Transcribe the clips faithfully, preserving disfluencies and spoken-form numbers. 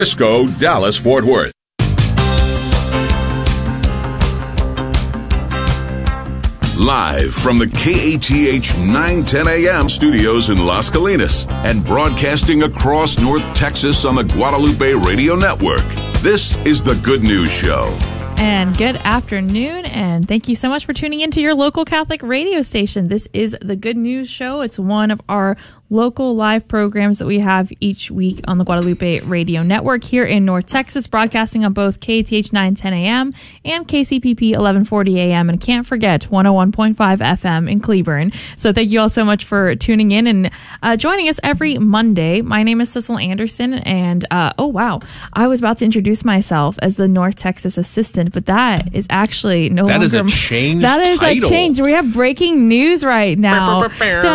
Frisco, Dallas, Fort Worth. Live from the K A T H nine ten A M studios in Las Colinas and broadcasting across North Texas on the Guadalupe Radio Network. This is The Good News Show. And good afternoon, and thank you so much for tuning into your local Catholic radio station. This is The Good News Show. It's one of our local live programs that we have each week on the Guadalupe Radio Network here in North Texas, broadcasting on both K A T H nine ten A M and K C P P eleven forty A M, and can't forget one oh one point five F M in Cleburne. So thank you all so much for tuning in and uh, joining us every Monday. My name is Cecil Anderson, and uh, oh wow, I was about to introduce myself as the North Texas assistant, but that is actually no that longer. That is a change. That is title. a change. We have breaking news right now.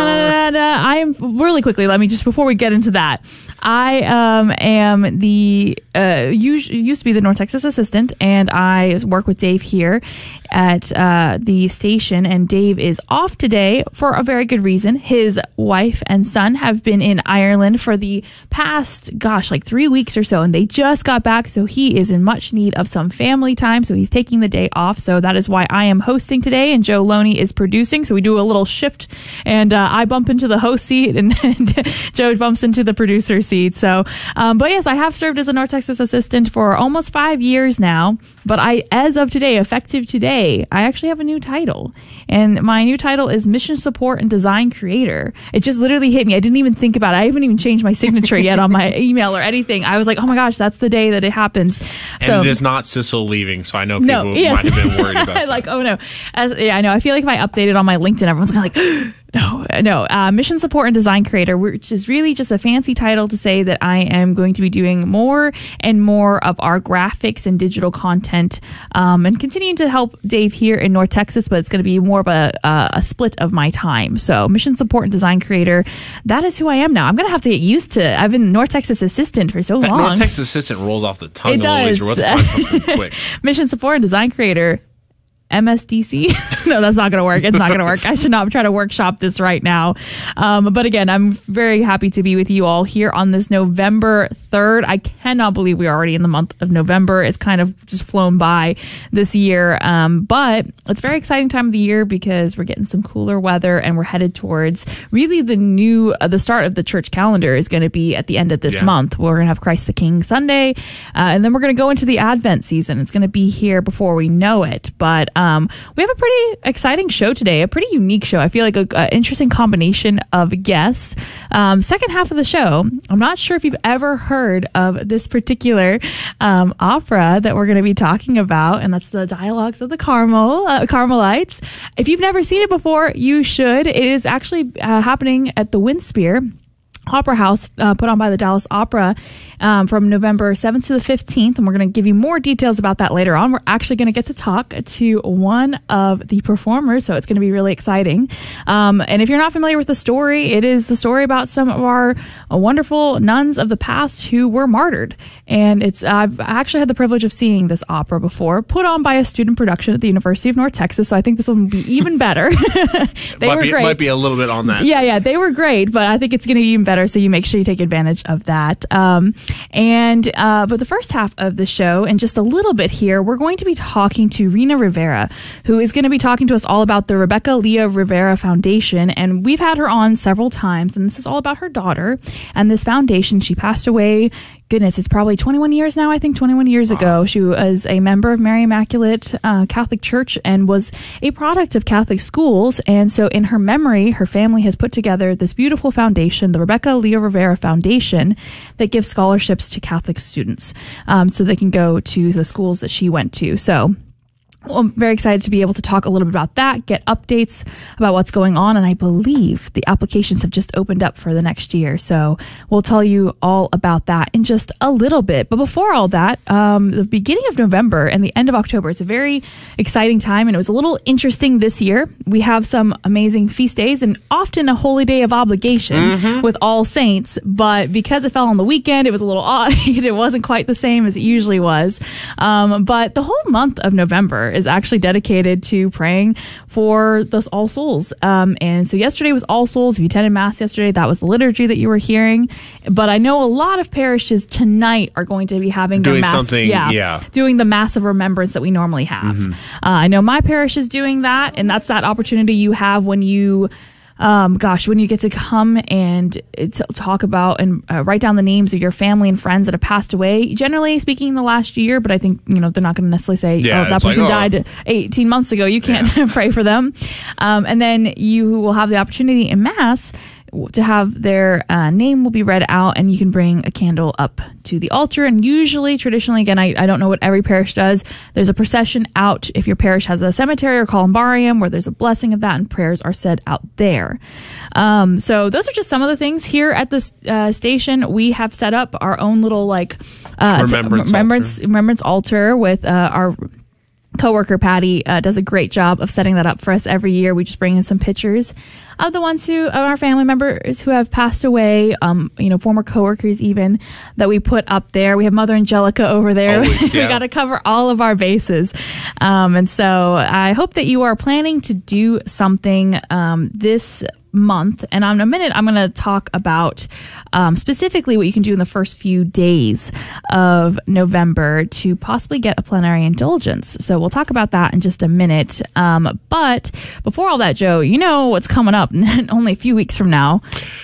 I am really quickly. Let me just before we get into that. I um, am the uh, used, used to be the North Texas assistant, and I work with Dave here at uh, the station. And Dave is off today for a very good reason. His wife and son have been in Ireland for the past, gosh, like three weeks or so, and they just got back. So he is in much need of some family time. So he's taking the day off. So that is why I am hosting today, and Joe Loney is producing. So we do a little shift, and uh, I bump into the host seat, and, and Joe bumps into the producer seat. So, um, but yes, I have served as a North Texas assistant for almost five years now. But I, as of today, effective today, I actually have a new title, and my new title is Mission Support and Design Creator. It just literally hit me. I didn't even think about it. I haven't even changed my signature yet on my email or anything. I was like, oh my gosh, that's the day that it happens. And so, it is not Cecil leaving, so I know people no, yes. might have been worried about that. Like, oh no. As, yeah, I know. I feel like if I update it on my LinkedIn, everyone's going to like, no, no. Uh, Mission Support and Design Creator, which is really just a fancy title to say that I am going to be doing more and more of our graphics and digital content, um, and continuing to help Dave here in North Texas, but it's going to be more of a, uh, a split of my time. So Mission Support and Design Creator, that is who I am now. I'm going to have to get used to, I've been North Texas assistant for so that long. North Texas assistant rolls off the tongue. It does. You're about to find something quick. Mission Support and Design Creator. M S D C? No, that's not going to work. It's not going to work. I should not try to workshop this right now. Um, but again, I'm very happy to be with you all here on this November third. I cannot believe we're already in the month of November. It's kind of just flown by this year. Um, but it's a very exciting time of the year because we're getting some cooler weather and we're headed towards really the new, uh, the start of the church calendar is going to be at the end of this yeah. month. We're going to have Christ the King Sunday. Uh, and then we're going to go into the Advent season. It's going to be here before we know it. But Um, we have a pretty exciting show today, a pretty unique show. I feel like an interesting combination of guests. Um, second half of the show, I'm not sure if you've ever heard of this particular um, opera that we're going to be talking about, and that's the Dialogues of the Carmel, uh, Carmelites. If you've never seen it before, you should. It is actually uh, happening at the Winspear Opera House, uh, put on by the Dallas Opera, um, from November seventh to the fifteenth. And we're going to give you more details about that later on. We're actually going to get to talk to one of the performers, so it's going to be really exciting. Um, and if you're not familiar with the story, it is the story about some of our uh, wonderful nuns of the past who were martyred. And it's, uh, I've actually had the privilege of seeing this opera before, put on by a student production at the University of North Texas. So I think this one will be even better. They might were be, great. Might be a little bit on that. Yeah, yeah, they were great, but I think it's going to be even better. So you make sure you take advantage of that. Um, and uh, but the first half of the show, and just a little bit here, we're going to be talking to Rena Rivera, who is going to be talking to us all about the Rebecca Leah Rivera Foundation. And we've had her on several times, and this is all about her daughter and this foundation. She passed away. Goodness, it's probably twenty-one years now, I think twenty-one years wow. ago. She was a member of Mary Immaculate uh, Catholic Church and was a product of Catholic schools. And so in her memory, her family has put together this beautiful foundation, the Rebecca Leah Rivera Foundation, that gives scholarships to Catholic students um, so they can go to the schools that she went to. So well, I'm very excited to be able to talk a little bit about that, get updates about what's going on, and I believe the applications have just opened up for the next year. So we'll tell you all about that in just a little bit. But before all that, um, the beginning of November and the end of October, it's a very exciting time, and it was a little interesting this year. We have some amazing feast days and often a holy day of obligation mm-hmm. with All Saints, but because it fell on the weekend, it was a little odd. It wasn't quite the same as it usually was. Um, but the whole month of November November is actually dedicated to praying for those All Souls. Um, and so yesterday was All Souls. If you attended Mass yesterday, that was the liturgy that you were hearing. But I know a lot of parishes tonight are going to be having doing their Mass. something, yeah, yeah. Doing the Mass of Remembrance that we normally have. Mm-hmm. Uh, I know my parish is doing that, and that's that opportunity you have when you Um, gosh, when you get to come and t- talk about and uh, write down the names of your family and friends that have passed away, generally speaking, the last year, but I think, you know, they're not going to necessarily say, yeah, oh, that person like, oh. died eighteen months ago. You can't yeah. pray for them. Um, and then you will have the opportunity in Mass to have their uh, name will be read out, and you can bring a candle up to the altar. And usually, traditionally, again, I, I don't know what every parish does, there's a procession out if your parish has a cemetery or columbarium where there's a blessing of that, and prayers are said out there. Um, so those are just some of the things here at the uh, station. We have set up our own little like uh, remembrance, remembrance, altar. remembrance altar with uh, our coworker Patty uh, does a great job of setting that up for us every year. We just bring in some pictures of the ones who, of our family members who have passed away, um, you know, former coworkers even, that we put up there. We have Mother Angelica over there. Always, yeah. We got to cover all of our bases. Um, and so I hope that you are planning to do something um, this month. And in a minute, I'm going to talk about um, specifically what you can do in the first few days of November to possibly get a plenary indulgence. So we'll talk about that in just a minute. Um, but before all that, Joe, you know what's coming up only a few weeks from now.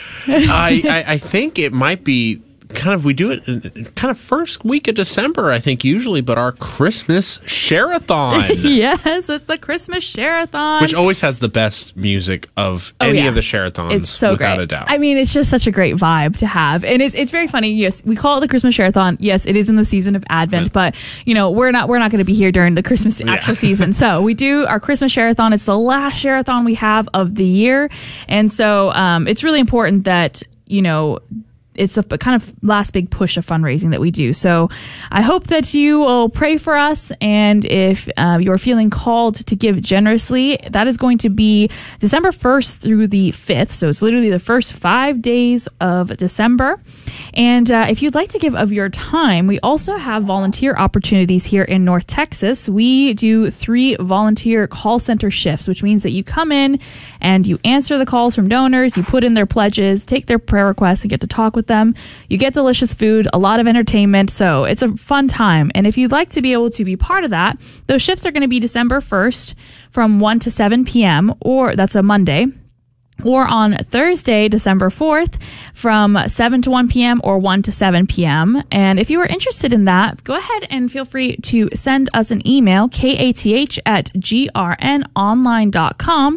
I, I, I think it might be kind of, we do it in kind of first week of December, I think, usually, but our Christmas Share-a-thon. Yes, it's the Christmas Share-a-thon. Which always has the best music of oh, any yes. of the Share-a-thons, it's so without great. a doubt. I mean, it's just such a great vibe to have. And it's it's very funny. Yes, we call it the Christmas Share-a-thon. Yes, it is in the season of Advent, yeah. but, you know, we're not we're not going to be here during the Christmas actual yeah. season. So we do our Christmas Share-a-thon. It's the last Share-a-thon we have of the year. And so um, it's really important that, you know, it's a kind of last big push of fundraising that we do. So I hope that you will pray for us. And if uh, you're feeling called to give generously, that is going to be December first through the fifth. So it's literally the first five days of December. And uh, if you'd like to give of your time, we also have volunteer opportunities here in North Texas. We do three volunteer call center shifts, which means that you come in and you answer the calls from donors, you put in their pledges, take their prayer requests, and get to talk with them. You get delicious food, a lot of entertainment, so it's a fun time. And if you'd like to be able to be part of that, those shifts are going to be December first from one to seven p.m., or that's a Monday, or on Thursday, December fourth, from seven to one p.m. or one to seven p.m. And if you are interested in that, go ahead and feel free to send us an email, kath at g r n online dot com,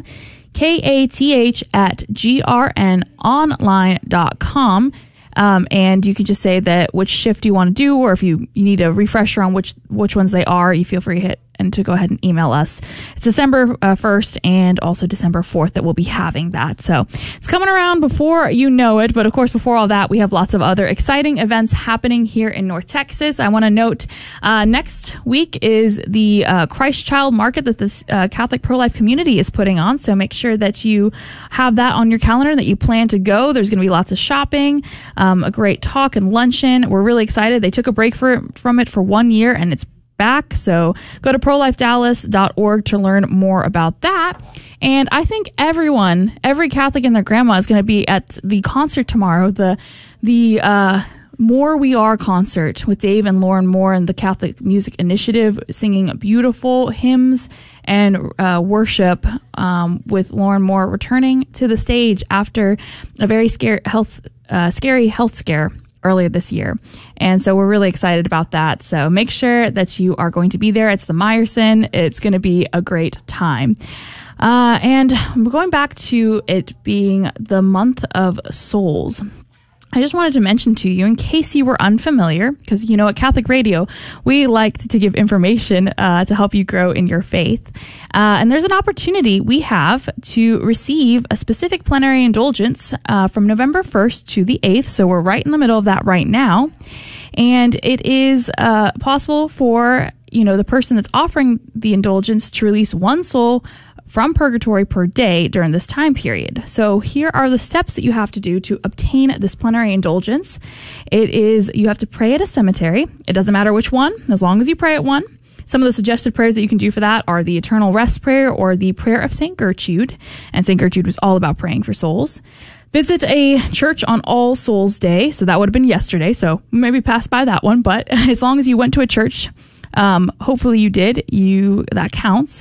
kath at g r n online dot com. Um, and you can just say that which shift you want to do, or if you, you need a refresher on which which ones they are, you feel free to hit and to go ahead and email us. It's December uh, first and also December fourth that we'll be having that. So it's coming around before you know it. But of course, before all that, we have lots of other exciting events happening here in North Texas. I want to note uh, next week is the uh, Christ Child Market that the uh, Catholic pro-life community is putting on. So make sure that you have that on your calendar, that you plan to go. There's going to be lots of shopping, um, a great talk and luncheon. We're really excited. They took a break for, from it for one year, and it's back. So go to pro life dallas dot org to learn more about that. And I think everyone, every Catholic and their grandma is going to be at the concert tomorrow, the the uh, More We Are concert with Dave and Lauren Moore and the Catholic Music Initiative, singing beautiful hymns and uh, worship, um, with Lauren Moore returning to the stage after a very scary health, uh, scary health scare earlier this year. And so we're really excited about that. So make sure that you are going to be there. It's the Meyerson. It's going to be a great time. Uh, and going back to it being the month of souls, I just wanted to mention to you, in case you were unfamiliar, because, you know, at Catholic Radio, we like to give information uh, to help you grow in your faith. Uh, and there's an opportunity we have to receive a specific plenary indulgence uh, from November first to the eighth. So we're right in the middle of that right now. And it is uh, possible for, you know, the person that's offering the indulgence to release one soul from purgatory per day during this time period. So here are the steps that you have to do to obtain this plenary indulgence. It is, you have to pray at a cemetery. It doesn't matter which one, as long as you pray at one. Some of the suggested prayers that you can do for that are the Eternal Rest Prayer or the Prayer of Saint Gertrude. And Saint Gertrude was all about praying for souls. Visit a church on All Souls Day. So that would have been yesterday. So maybe pass by that one. But as long as you went to a church, um, hopefully you did, you that counts.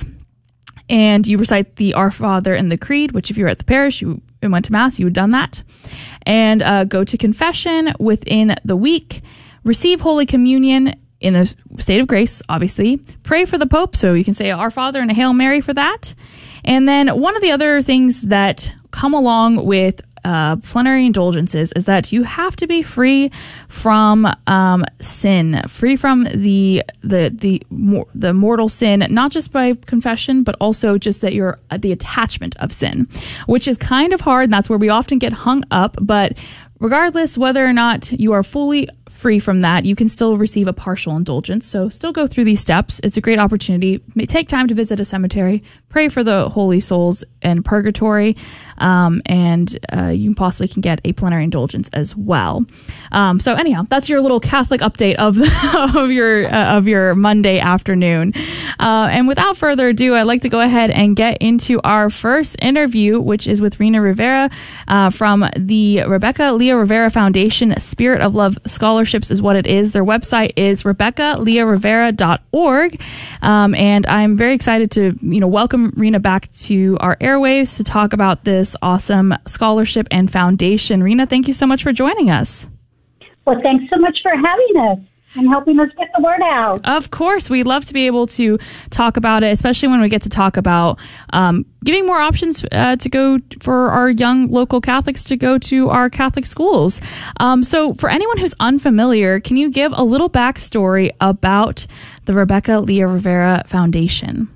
And you recite the Our Father and the Creed, which if you were at the parish, you went to Mass, you had done that. And uh, go to confession within the week. Receive Holy Communion in a state of grace, obviously. Pray for the Pope, so you can say Our Father and a Hail Mary for that. And then one of the other things that come along with uh, plenary indulgences is that you have to be free from um, sin, free from the the the the mortal sin, not just by confession, but also just that you're uh, the attachment of sin, which is kind of hard. And that's where we often get hung up. But regardless whether or not you are fully free from that, you can still receive a partial indulgence. So still go through these steps. It's a great opportunity. Take time to visit a cemetery, pray for the holy souls in purgatory, um, and uh, you possibly can get a plenary indulgence as well. Um, so anyhow, that's your little Catholic update of of your uh, of your Monday afternoon. Uh, and without further ado, I'd like to go ahead and get into our first interview, which is with Rena Rivera uh, from the Rebecca Leah Rivera Foundation. Spirit of Love Scholarships is what it is. Their website is rebecca leah rivera dot org. Um, and I'm very excited to, you know, welcome Rena back to our airwaves to talk about this awesome scholarship and foundation. Rena, thank you so much for joining us. Well, thanks so much for having us and helping us get the word out. Of course. We love to be able to talk about it, especially when we get to talk about um, giving more options uh, to go for our young local Catholics to go to our Catholic schools. Um, so for anyone who's unfamiliar, can you give a little backstory about the Rebecca Leah Rivera Foundation?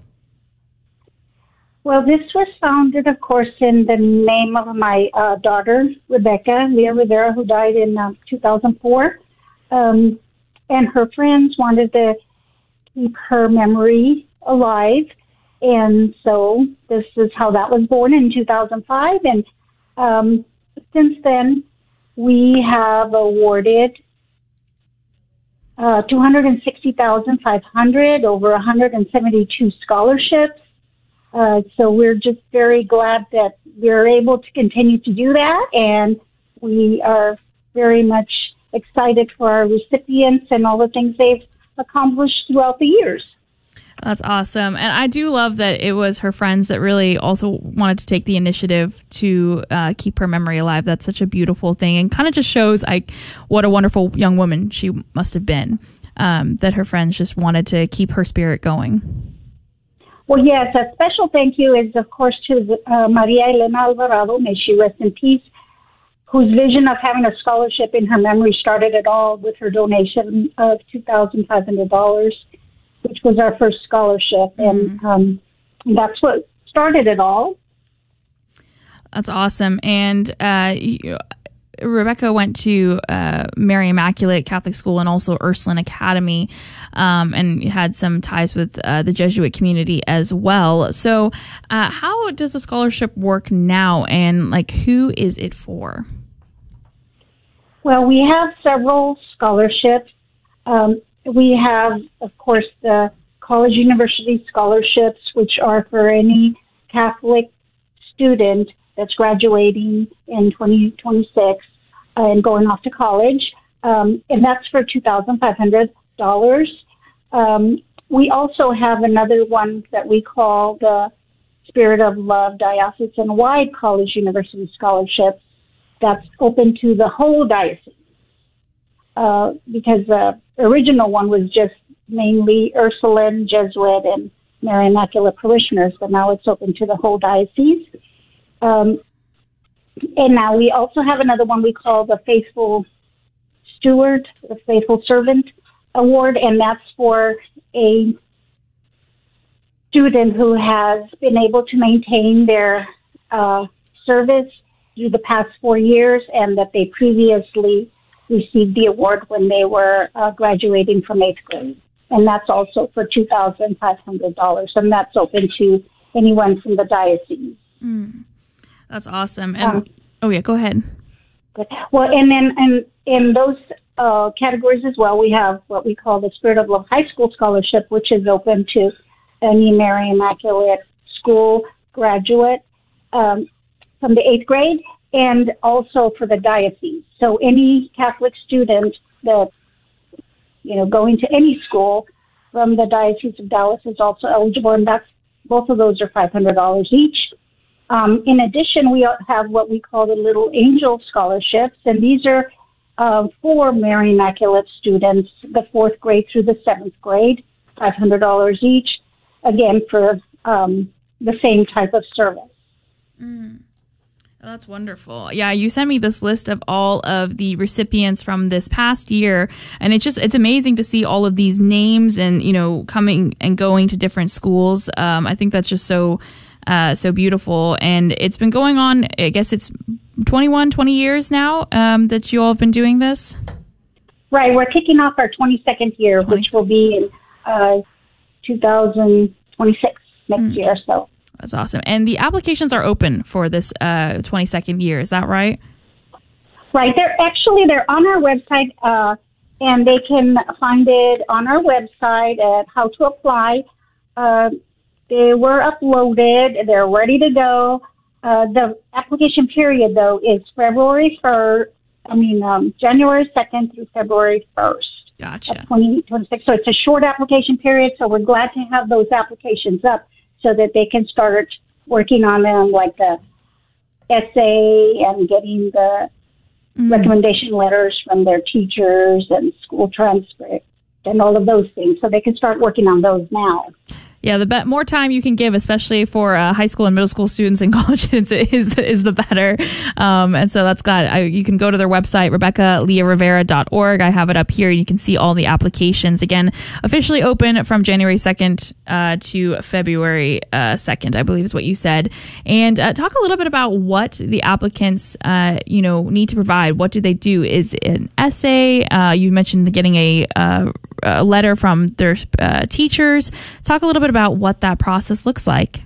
Well, this was founded, of course, in the name of my uh, daughter, Rebecca Leah Rivera, who died in uh, two thousand four. Um, and her friends wanted to keep her memory alive. And so this is how that was born in two thousand five. And um, since then, we have awarded uh, two hundred sixty thousand five hundred dollars, over one hundred seventy-two scholarships. Uh, so we're just very glad that we're able to continue to do that, and we are very much excited for our recipients and all the things they've accomplished throughout the years. That's awesome. And I do love that it was her friends that really also wanted to take the initiative to uh, keep her memory alive. That's such a beautiful thing, and kind of just shows like what a wonderful young woman she must have been, um, that her friends just wanted to keep her spirit going. Well, yes, a special thank you is, of course, to uh, Maria Elena Alvarado, may she rest in peace, whose vision of having a scholarship in her memory started it all with her donation of two thousand five hundred dollars, which was our first scholarship. Mm-hmm. And um, that's what started it all. That's awesome. And uh, you, Rebecca went to uh, Mary Immaculate Catholic School and also Ursuline Academy, um, and had some ties with uh, the Jesuit community as well. So uh, how does the scholarship work now, and like who is it for? Well, we have several scholarships. Um, we have, of course, the college university scholarships, which are for any Catholic student that's graduating in twenty twenty-six and going off to college, um, and that's for two thousand five hundred dollars. Um, we also have another one that we call the Spirit of Love Diocesan-wide College University Scholarship. That's open to the whole diocese, uh, because the original one was just mainly Ursuline, Jesuit, and Mary Immaculate parishioners, but now it's open to the whole diocese. Um, and now we also have another one we call the Faithful Steward, the Faithful Servant Award, and that's for a student who has been able to maintain their uh, service through the past four years and that they previously received the award when they were uh, graduating from eighth grade. And that's also for two thousand five hundred dollars, and that's open to anyone from the diocese. Mm. That's awesome. And um, oh yeah, go ahead. Well, and then and and those uh, categories as well. We have what we call the Spirit of Love High School Scholarship, which is open to any Mary Immaculate School graduate um, from the eighth grade, and also for the diocese. So any Catholic student that, you know, going to any school from the Diocese of Dallas is also eligible, and that's both of those are five hundred dollars each. Um, in addition, we have what we call the Little Angel Scholarships, and these are uh, for Mary Immaculate students, the fourth grade through the seventh grade, five hundred dollars each, again, for um, the same type of service. Mm. Oh, that's wonderful. Yeah, you sent me this list of all of the recipients from this past year, and it's just it's amazing to see all of these names and, you know, coming and going to different schools. Um, I think that's just so uh, so beautiful, and it's been going on. I guess it's twenty-one, twenty years now um, that you all have been doing this. Right, we're kicking off our twenty-second year, twenty-second. Which will be in uh, two thousand twenty-six next mm. year. So. That's awesome. And the applications are open for this uh, twenty-second year. Is that right? Right. They're actually, they're on our website, uh, and they can find it on our website at how to apply. Uh, they were uploaded. They're ready to go. Uh, the application period, though, is February first, I mean, um, January second through February first. Gotcha. twenty twenty-six. So it's a short application period, so we're glad to have those applications up, so that they can start working on them, like the essay and getting the mm. recommendation letters from their teachers and school transcript and all of those things. So they can start working on those now. Yeah, the be- more time you can give, especially for uh, high school and middle school students and college students, is is the better. Um, and so that's glad. I, you can go to their website, Rebecca Leah Rivera dot org. I have it up here. You can see all the applications. Again, officially open from January second uh, to February uh, second, I believe is what you said. And uh, talk a little bit about what the applicants, uh, you know, need to provide. What do they do? Is it an essay? Uh, you mentioned getting a, uh, a letter from their uh, teachers. Talk a little bit about what that process looks like.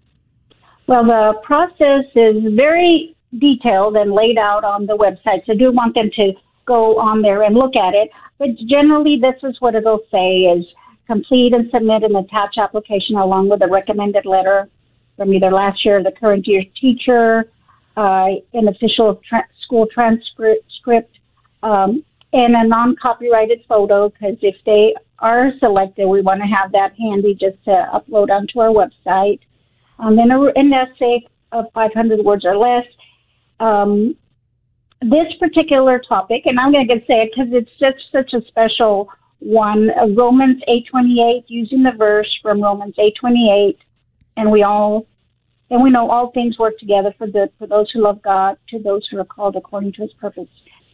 Well, the process is very detailed and laid out on the website, so I do want them to go on there and look at it. But generally, this is what it'll say is complete and submit an attached application along with a recommended letter from either last year or the current year's teacher, uh, an official tra- school transcript, um, and a non-copyrighted photo, because if they are selected, we want to have that handy just to upload onto our website. Um, then a, an essay of five hundred words or less. Um, this particular topic, and I'm going to say it because it's just such a special one, uh, Romans eight twenty-eight, using the verse from Romans eight twenty-eight, and we all, and we know all things work together for good for those who love God, to those who are called according to his purpose.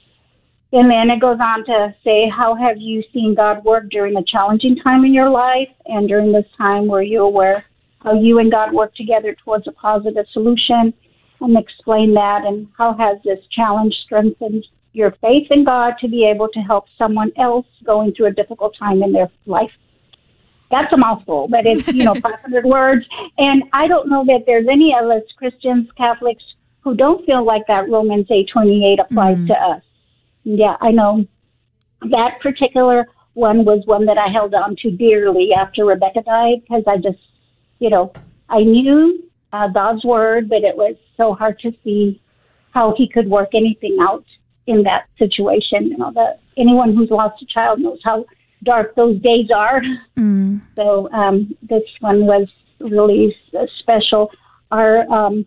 And then it goes on to say, how have you seen God work during a challenging time in your life? And during this time, were you aware how you and God work together towards a positive solution? And explain that. And how has this challenge strengthened your faith in God to be able to help someone else going through a difficult time in their life? That's a mouthful, but it's, you know, five hundred words. And I don't know that there's any of us Christians, Catholics, who don't feel like that Romans eight twenty-eight applies mm. to us. Yeah, I know that particular one was one that I held on to dearly after Rebecca died, because I just, you know, I knew uh, God's word, but it was so hard to see how he could work anything out in that situation. You know, the, anyone who's lost a child knows how dark those days are. Mm. So um, this one was really special. Our um,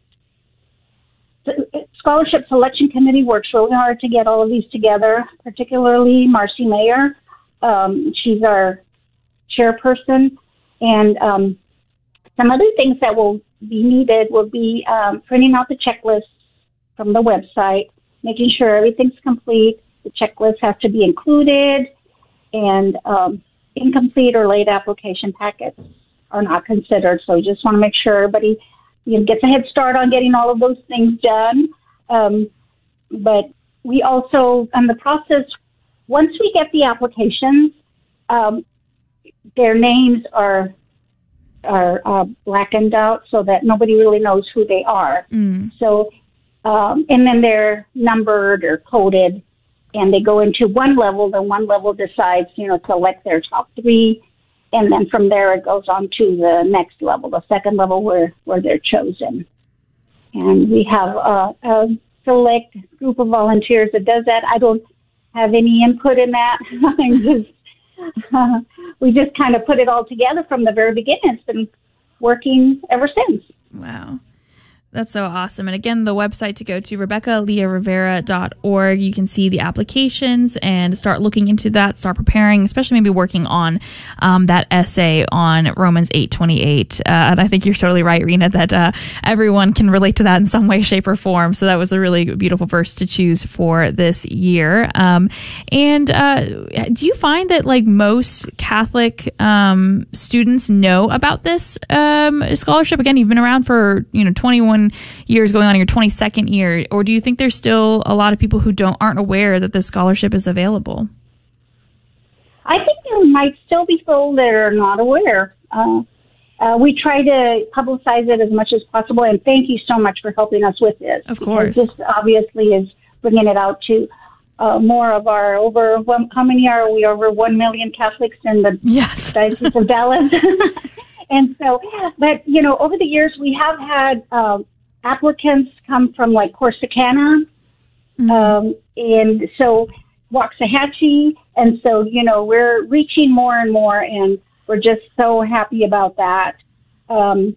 Scholarship Selection Committee works really hard to get all of these together, particularly Marcy Mayer. Um, she's our chairperson. And um, some other things that will be needed will be um, printing out the checklists from the website, making sure everything's complete. The checklist has to be included, and um, incomplete or late application packets are not considered. So we just want to make sure everybody, you know, gets a head start on getting all of those things done. Um, but we also, on the process, once we get the applications, um, their names are are uh, blackened out so that nobody really knows who they are. Mm. So, um, and then they're numbered or coded and they go into one level. Then one level decides, you know, select their top three, and then from there it goes on to the next level, the second level where, where they're chosen. And we have a, a select group of volunteers that does that. I don't have any input in that. I'm just, uh, we just kind of put it all together from the very beginning. It's been working ever since. Wow. That's so awesome. And again, the website to go to, Rebecca Leah Rivera dot org. You can see the applications and start looking into that, start preparing, especially maybe working on um, that essay on Romans eight twenty-eight. Uh, and I think you're totally right, Rena, that uh, everyone can relate to that in some way, shape, or form. So that was a really beautiful verse to choose for this year. Um, and uh, do you find that like most Catholic um, students know about this um, scholarship? Again, you've been around for, you know, twenty-one years, going on your twenty-second year, or do you think there's still a lot of people who don't aren't aware that this scholarship is available? I think there might still be people that are not aware. Uh, uh, we try to publicize it as much as possible, and thank you so much for helping us with this. Of course. This obviously is bringing it out to uh, more of our over, one, how many are we, over one million Catholics in the Yes. Diocese of Dallas? And so, but, you know, over the years, we have had um, applicants come from, like, Corsicana, mm-hmm. um, and so Waxahachie, and so, you know, we're reaching more and more, and we're just so happy about that. Um,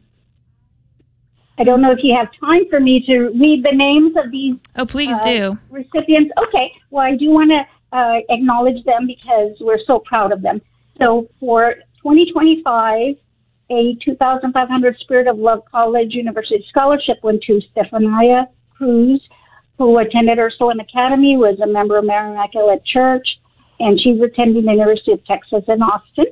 I don't know if you have time for me to read the names of these Oh, please uh, do. recipients. Okay, well, I do want to uh, acknowledge them because we're so proud of them. So for twenty twenty-five, a two thousand five hundred Spirit of Love College University Scholarship went to Stefania Cruz, who attended Ursuline Academy, was a member of Mary Immaculate Church, and she's attending the University of Texas in Austin.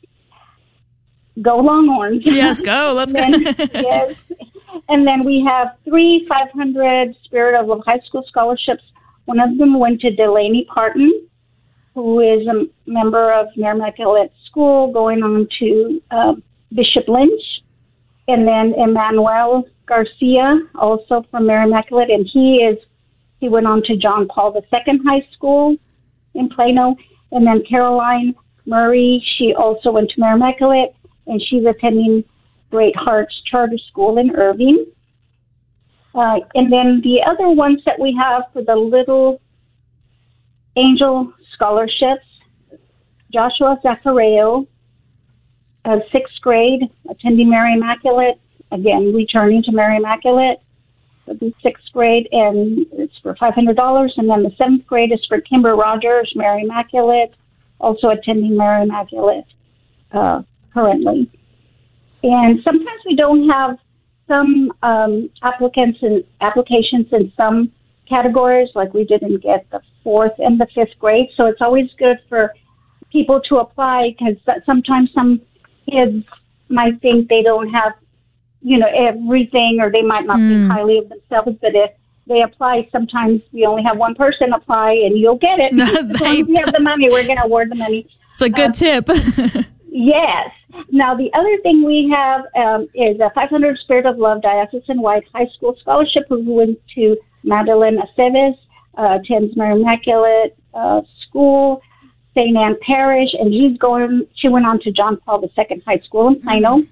Go Longhorns. Yes, go. Let's go. then, yes. And then we have three five hundred Spirit of Love High School scholarships. One of them went to Delaney Parton, who is a member of Mary Immaculate School, going on to uh, Bishop Lynch, and then Emmanuel Garcia, also from Mary Immaculate, and he is he went on to John Paul the Second High School in Plano, and then Caroline Murray, she also went to Mary Immaculate, and she's attending Great Hearts Charter School in Irving. Uh, and then the other ones that we have for the Little Angel scholarships, Joshua Zachareo, Uh, sixth grade, attending Mary Immaculate, again, returning to Mary Immaculate for the sixth grade, and it's for five hundred dollars. And then the seventh grade is for Kimber Rogers, Mary Immaculate, also attending Mary Immaculate uh, currently. And sometimes we don't have some um, applicants and applications in some categories, like we didn't get the fourth and the fifth grade. So it's always good for people to apply, because sometimes some kids might think they don't have, you know, everything, or they might not mm. think highly of themselves, but if they apply, sometimes we only have one person apply and you'll get it. As long as we have the money, we're going to award the money. It's a good uh, tip. Yes. Now, the other thing we have um, is a five hundred Spirit of Love Diocesan Wide High School Scholarship, who went to Madeline Aceves, uh, attends Mary Immaculate uh, School, Saint Anne Parish, and she's going. She went on to John Paul the Second High School in Plano. Mm-hmm.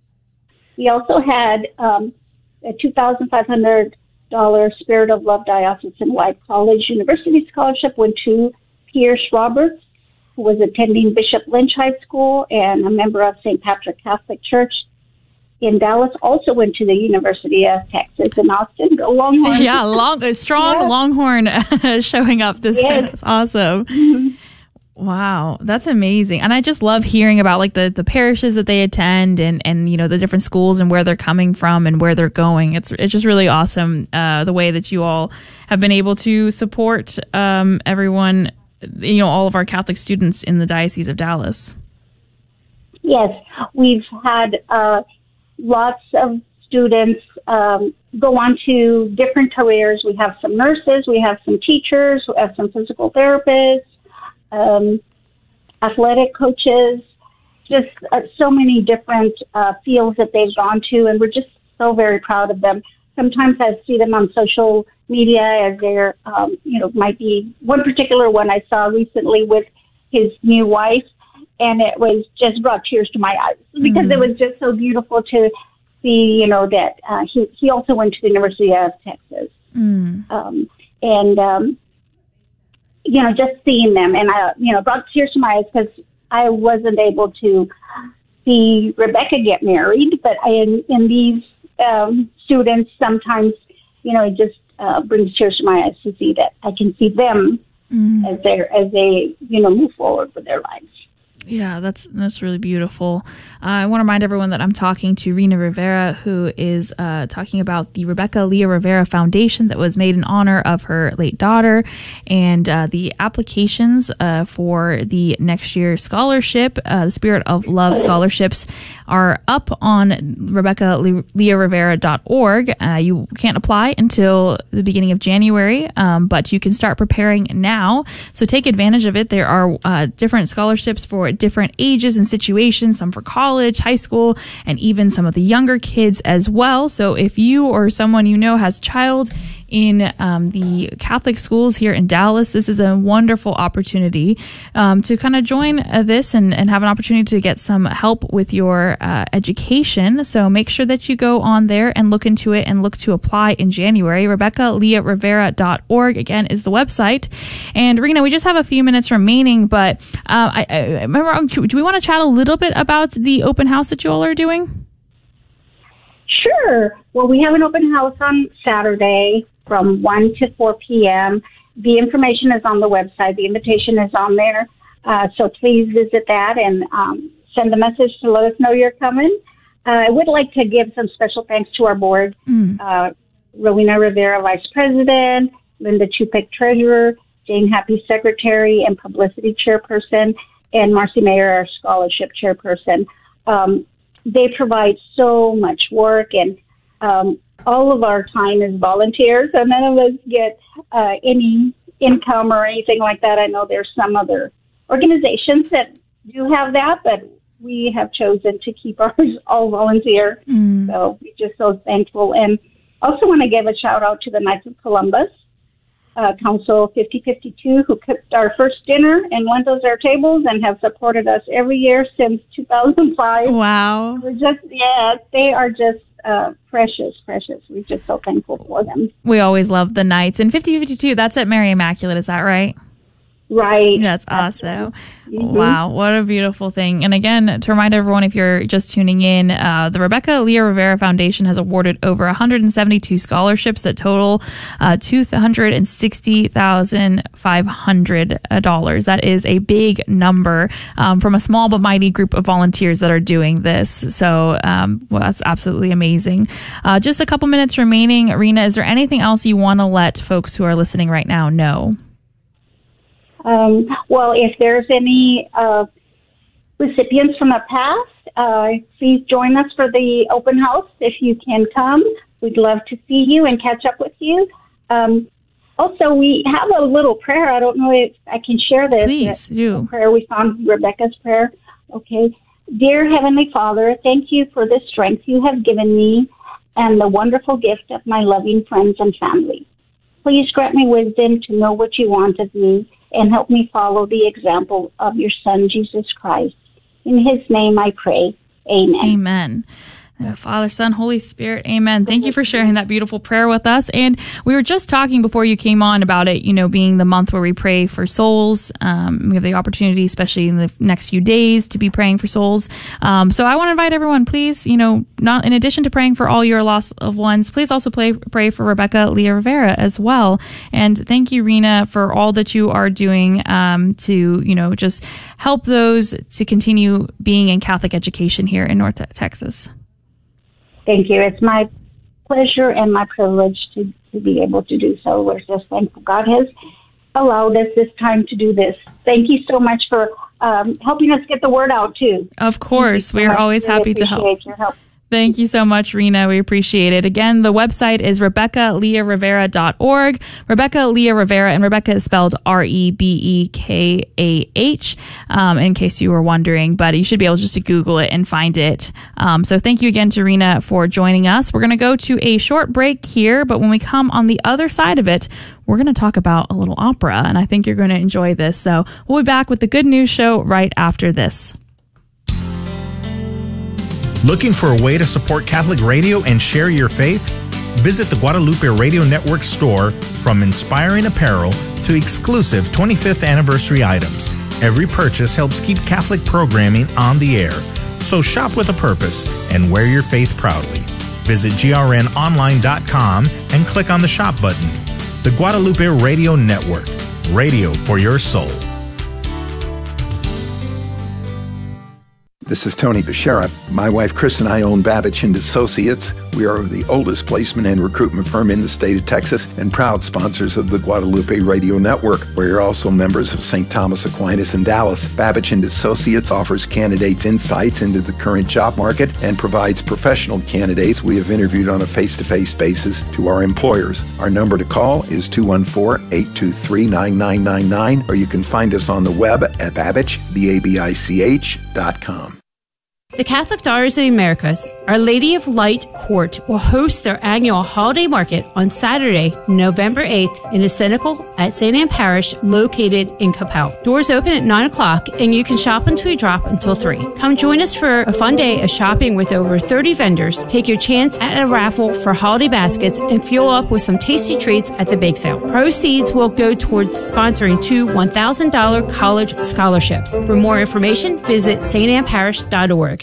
We also had um, a two thousand five hundred dollars Spirit of Love Diocesan Wide College University Scholarship went to Pierce Roberts, who was attending Bishop Lynch High School and a member of Saint Patrick Catholic Church in Dallas. Also went to the University of Texas in Austin. Go Longhorns! Yeah, long, a strong yeah. Longhorn showing up. This yes. is awesome. Mm-hmm. Wow, that's amazing. And I just love hearing about like the, the parishes that they attend, and, and, you know, the different schools and where they're coming from and where they're going. It's it's just really awesome, uh, the way that you all have been able to support um, everyone, you know, all of our Catholic students in the Diocese of Dallas. Yes, we've had uh, lots of students um, go on to different careers. We have some nurses, we have some teachers, we have some physical therapists, Um, athletic coaches, just uh, so many different uh, fields that they've gone to, and we're just so very proud of them. Sometimes I see them on social media as there, um, you know, might be one particular one I saw recently with his new wife, and it was just brought tears to my eyes because mm. it was just so beautiful to see, you know, that uh, he, he also went to the University of Texas. Mm. Um, and, um, you know, just seeing them, and, I, you know, brought tears to my eyes because I wasn't able to see Rebecca get married, but I, in, in these um, students, sometimes, you know, it just uh, brings tears to my eyes to see that I can see them mm. as they as they, you know, move forward with their lives. Yeah, that's that's really beautiful. Uh, I want to remind everyone that I'm talking to Rena Rivera, who is uh, talking about the Rebecca Leah Rivera Foundation that was made in honor of her late daughter, and uh, the applications uh, for the next year's scholarship, uh, the Spirit of Love scholarships, are up on Rebecca Leah Rivera dot org. Uh, you can't apply until the beginning of January, um, but you can start preparing now. So take advantage of it. There are uh, different scholarships for different ages and situations, some for college, high school, and even some of the younger kids as well. So if you or someone you know has a child in um, the Catholic schools here in Dallas, this is a wonderful opportunity um, to kind of join uh, this and, and have an opportunity to get some help with your uh, education. So make sure that you go on there and look into it and look to apply in January. Rebecca Leah Rivera dot org, again, is the website. And Rena, we just have a few minutes remaining, but uh, I, I remember, do we want to chat a little bit about the open house that you all are doing? Sure. Well, we have an open house on Saturday from one to four p.m. The information is on the website. The invitation is on there. Uh, so please visit that and um, send a message to let us know you're coming. Uh, I would like to give some special thanks to our board. Mm. Uh, Rowena Rivera, Vice President, Linda Chupek, Treasurer, Jane Happy, Secretary and Publicity Chairperson, and Marcy Mayer, our Scholarship Chairperson. Um, they provide so much work, and um, all of our time is volunteers, and none of us get uh, any income or anything like that. I know there's some other organizations that do have that, but we have chosen to keep ours all volunteer. Mm. So we're just so thankful. And also want to give a shout out to the Knights of Columbus, uh, Council fifty fifty-two, who cooked our first dinner and lent us our tables and have supported us every year since two thousand five. Wow. We're just, yeah, they are just Uh, precious, precious. We're just so thankful for them. We always love the Knights. And fifty fifty-two, that's at Mary Immaculate, is that right? Right. That's awesome. Mm-hmm. Wow, what a beautiful thing. And again, to remind everyone, if you're just tuning in, uh, the Rebecca Leah Rivera Foundation has awarded over one hundred seventy-two scholarships that total uh, two hundred sixty thousand five hundred dollars. That is a big number um, from a small but mighty group of volunteers that are doing this. So um, well, that's absolutely amazing. Uh, just a couple minutes remaining. Rena, is there anything else you want to let folks who are listening right now know? Um, well, if there's any uh, recipients from the past, uh, please join us for the open house if you can come. We'd love to see you and catch up with you. Um, also, we have a little prayer. I don't know if I can share this. Please do. A prayer we found, Rebecca's prayer. Okay. Dear Heavenly Father, thank you for the strength you have given me and the wonderful gift of my loving friends and family. Please grant me wisdom to know what you want of me and help me follow the example of your Son, Jesus Christ. In his name I pray. Amen. Amen. Uh, Father, Son, Holy Spirit, amen. Thank you for sharing that beautiful prayer with us. And we were just talking before you came on about it, you know, being the month where we pray for souls. Um, we have the opportunity, especially in the next few days, to be praying for souls. Um, so I want to invite everyone, please, you know, not in addition to praying for all your lost loved ones, please also play, pray for Rebecca Leah Rivera as well. And thank you, Rena, for all that you are doing um, to, you know, just help those to continue being in Catholic education here in North Texas. Thank you. It's my pleasure and my privilege to, to be able to do so. We're just thankful God has allowed us this time to do this. Thank you so much for um, helping us get the word out, too. Of course. We are always happy to help. Your help. Thank you so much, Rena. We appreciate it. Again, the website is rebecca leah rivera dot org. Rebecca Leah Rivera, and Rebecca is spelled R E B E K A H, um, in case you were wondering. But you should be able just to Google it and find it. Um, so thank you again to Rena for joining us. We're going to go to a short break here, but when we come on the other side of it, we're going to talk about a little opera, and I think you're going to enjoy this. So we'll be back with the Good News Show right after this. Looking for a way to support Catholic radio and share your faith? Visit the Guadalupe Radio Network store, from inspiring apparel to exclusive twenty-fifth anniversary items. Every purchase helps keep Catholic programming on the air. So shop with a purpose and wear your faith proudly. Visit G R N online dot com and click on the shop button. The Guadalupe Radio Network. Radio for your soul. This is Tony Bechara. My wife Chris and I own Babich and Associates. We are the oldest placement and recruitment firm in the state of Texas and proud sponsors of the Guadalupe Radio Network. We are also members of Saint Thomas Aquinas in Dallas. Babich and Associates offers candidates insights into the current job market and provides professional candidates we have interviewed on a face-to-face basis to our employers. Our number to call is two one four, eight two three, nine nine nine nine, or you can find us on the web at Babich, B A B I C H, dot com. The Catholic Daughters of the Americas, Our Lady of Light Court, will host their annual holiday market on Saturday, November eighth in the Cenacle at Saint Anne Parish, located in Coppell. Doors open at nine o'clock, and you can shop until you drop until three. Come join us for a fun day of shopping with over thirty vendors. Take your chance at a raffle for holiday baskets and fuel up with some tasty treats at the bake sale. Proceeds will go towards sponsoring two one thousand dollars college scholarships. For more information, visit saint anne parish dot org.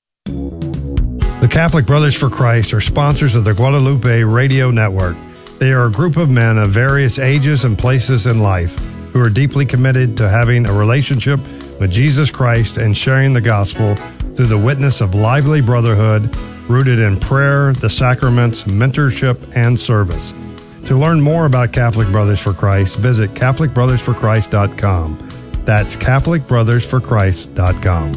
The Catholic Brothers for Christ are sponsors of the Guadalupe Radio Network. They are a group of men of various ages and places in life who are deeply committed to having a relationship with Jesus Christ and sharing the gospel through the witness of lively brotherhood rooted in prayer, the sacraments, mentorship, and service. To learn more about Catholic Brothers for Christ, visit catholic brothers for christ dot com. That's catholic brothers for christ dot com.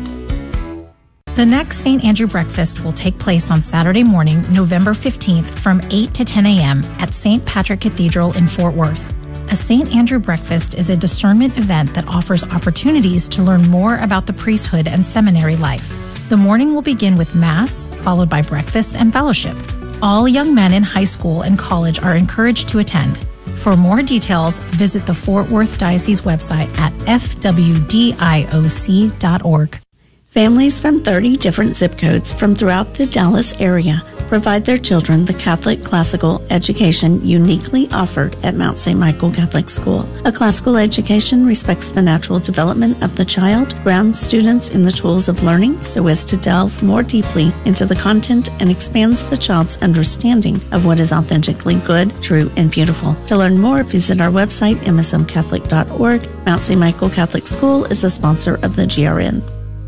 The next Saint Andrew Breakfast will take place on Saturday morning, November fifteenth from eight to ten a.m. at Saint Patrick Cathedral in Fort Worth. A Saint Andrew Breakfast is a discernment event that offers opportunities to learn more about the priesthood and seminary life. The morning will begin with Mass, followed by breakfast and fellowship. All young men in high school and college are encouraged to attend. For more details, visit the Fort Worth Diocese website at f w d i o c dot org. Families from thirty different zip codes from throughout the Dallas area provide their children the Catholic classical education uniquely offered at Mount Saint Michael Catholic School. A classical education respects the natural development of the child, grounds students in the tools of learning so as to delve more deeply into the content, and expands the child's understanding of what is authentically good, true, and beautiful. To learn more, visit our website, m s m catholic dot org. Mount Saint Michael Catholic School is a sponsor of the G R N.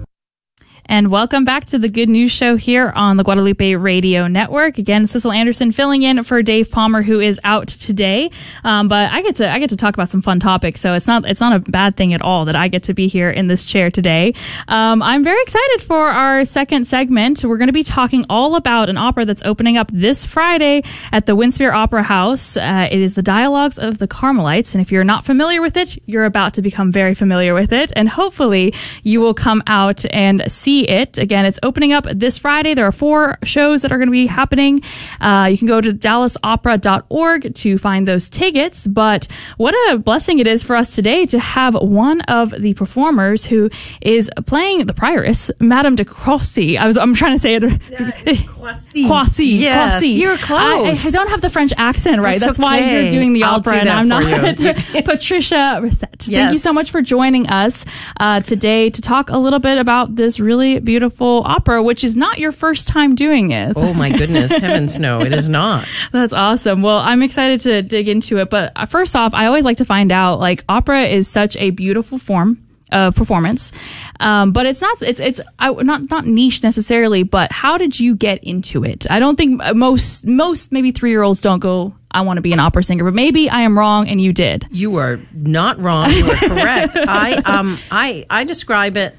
And welcome back to the Good News Show here on the Guadalupe Radio Network. Again, Cecil Anderson filling in for Dave Palmer, who is out today. Um, but I get to I get to talk about some fun topics, so it's not it's not a bad thing at all that I get to be here in this chair today. Um, I'm very excited for our second segment. We're going to be talking all about an opera that's opening up this Friday at the Winspear Opera House. Uh, it is the Dialogues of the Carmelites, and if you're not familiar with it, you're about to become very familiar with it, and hopefully you will come out and see it. Again, it's opening up this Friday. There are four shows that are going to be happening. Uh, you can go to dallas opera dot org to find those tickets. But what a blessing it is for us today to have one of the performers who is playing the prioress, Madame de Croissy. I was, I'm trying to say it. Croissy. Croissy. Yes, Croissy. you're close. I, I don't have the French accent right. That's, That's okay. why you're doing the I'll opera do and I'm not you. Patricia Rissette. Yes. Thank you so much for joining us uh, today to talk a little bit about this really beautiful opera, which is not your first time doing it. Oh my goodness, heavens no, it is not. That's awesome. Well, I'm excited to dig into it, but first off, I always like to find out, like, opera is such a beautiful form of performance, um, but it's not it's it's I, not not niche necessarily. But how did you get into it? I don't think most most maybe three year olds don't go, I want to be an opera singer, but maybe I am wrong and you did. You are not wrong. You are correct. I um I I describe it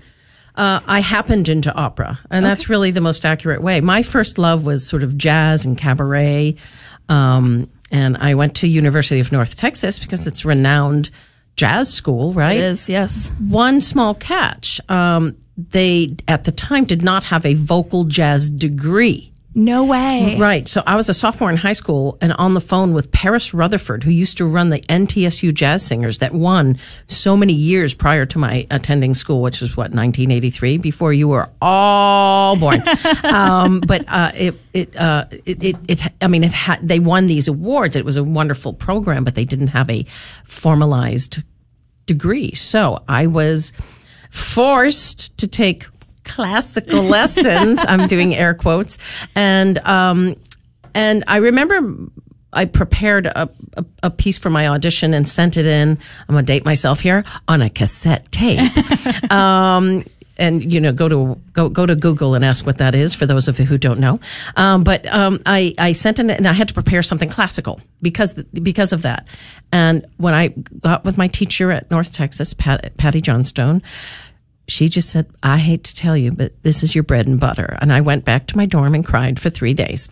Uh, I happened into opera, and Okay. that's really the most accurate way. My first love was sort of jazz and cabaret, um, and I went to University of North Texas because it's renowned jazz school, right? It is, yes. One small catch. Um, they, at the time, did not have a vocal jazz degree. No way. Right. So I was a sophomore in high school and on the phone with Paris Rutherford, who used to run the N T S U Jazz Singers that won so many years prior to my attending school, which was what, nineteen eighty-three, before you were all born. um, but uh, it, it, uh, it, it, it, I mean, it had, they won these awards. It was a wonderful program, but they didn't have a formalized degree. So I was forced to take classical lessons. I'm doing air quotes. And, um, and I remember I prepared a, a, a piece for my audition and sent it in. I'm going to date myself here on a cassette tape. um, and, you know, go to, go, go to Google and ask what that is for those of you who don't know. Um, but, um, I, I sent it and I had to prepare something classical because, because of that. And when I got with my teacher at North Texas, Pat, Patty Johnstone, she just said, I hate to tell you, but this is your bread and butter. And I went back to my dorm and cried for three days.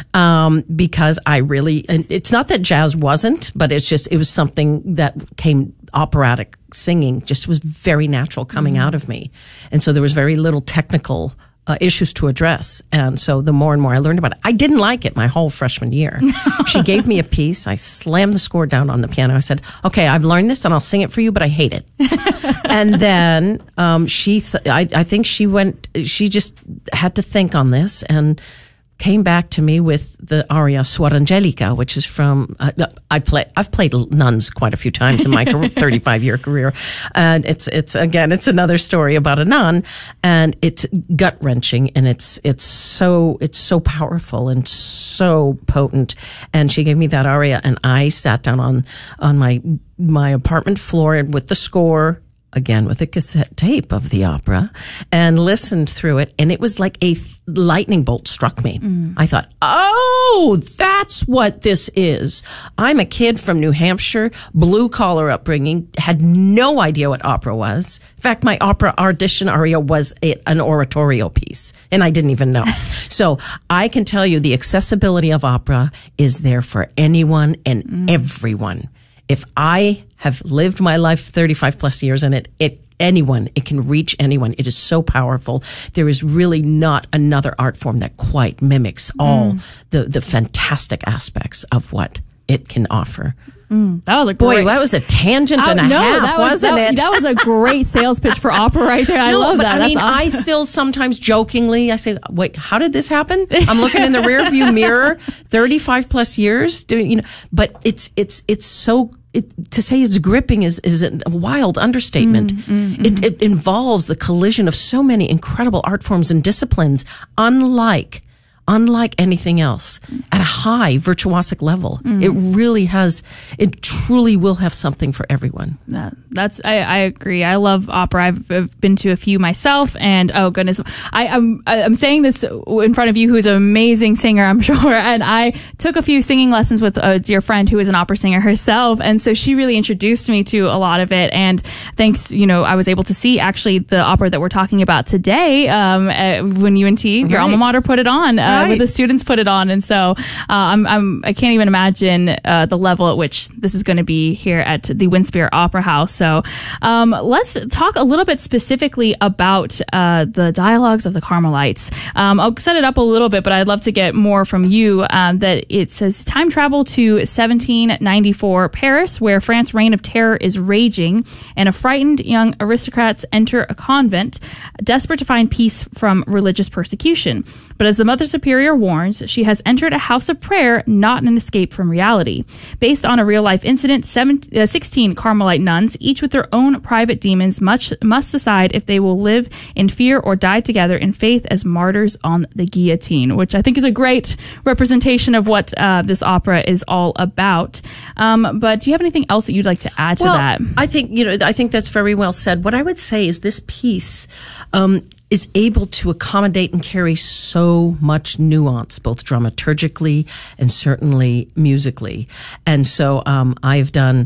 Um, because I really, and it's not that jazz wasn't, but it's just, it was something that came, operatic singing just was very natural coming mm-hmm. out of me. And so there was very little technical Uh, issues to address. And so the more and more I learned about it, I didn't like it my whole freshman year. She gave me a piece. I slammed the score down on the piano. I said, okay, I've learned this and I'll sing it for you, but I hate it. And then um, she, th- I, I think she went, she just had to think on this and came back to me with the aria Suor Angelica, which is from, uh, I play, I've played nuns quite a few times in my thirty-five year career. And it's, it's, again, it's another story about a nun and it's gut wrenching and it's, it's so, it's so powerful and so potent. And she gave me that aria and I sat down on, on my, my apartment floor with the score, again with a cassette tape of the opera, and listened through it, and it was like a th- lightning bolt struck me. Mm. I thought, oh, that's what this is. I'm a kid from New Hampshire, blue collar upbringing, had no idea what opera was. In fact, my opera audition aria was a, an oratorio piece, and I didn't even know. So I can tell you the accessibility of opera is there for anyone and mm. everyone. If I have lived my life thirty-five plus years in it, it, anyone, it can reach anyone. It is so powerful. There is really not another art form that quite mimics all mm. the, the fantastic aspects of what it can offer. Mm, that was a boy. Great. That was a tangent I, and a no, half, that was, wasn't that, it? That was a great sales pitch for opera right there. I no, love but that. I That's mean, awesome. I still sometimes jokingly I say, "Wait, how did this happen?" I'm looking in the rearview mirror, thirty-five plus years doing, you know. But it's it's it's so. It, to say it's gripping is is a wild understatement. Mm, mm, mm. It, it involves the collision of so many incredible art forms and disciplines, unlike unlike anything else, at a high virtuosic level. Mm. It really has. It truly will have something for everyone. That, that's I, I agree. I love opera. I've, I've been to a few myself, and oh goodness, I, I'm I'm saying this in front of you, who's an amazing singer, I'm sure. And I took a few singing lessons with a dear friend who is an opera singer herself, and so she really introduced me to a lot of it. And thanks, you know, I was able to see actually the opera that we're talking about today um, at, when U N T, your right. alma mater, put it on. Uh, Right. Where the students put it on, and so uh, I'm, I'm I can't even imagine uh, the level at which this is going to be here at the Winspear Opera House. So um, let's talk a little bit specifically about uh, the dialogues of the Carmelites. Um, I'll set it up a little bit, but I'd love to get more from you. Um, that it says time travel to seventeen ninety-four Paris, where France's reign of terror is raging, and a frightened young aristocrats enter a convent, desperate to find peace from religious persecution. But as the Mother Superior warns, she has entered a house of prayer, not an escape from reality. Based on a real-life incident, seven, uh, sixteen Carmelite nuns, each with their own private demons, much, must decide if they will live in fear or die together in faith as martyrs on the guillotine, which I think is a great representation of what uh, this opera is all about. Um, but do you have anything else that you'd like to add to well, that? I think, you know, I think that's very well said. What I would say is this piece um, is able to accommodate and carry so much nuance, both dramaturgically and certainly musically. And so um, I've done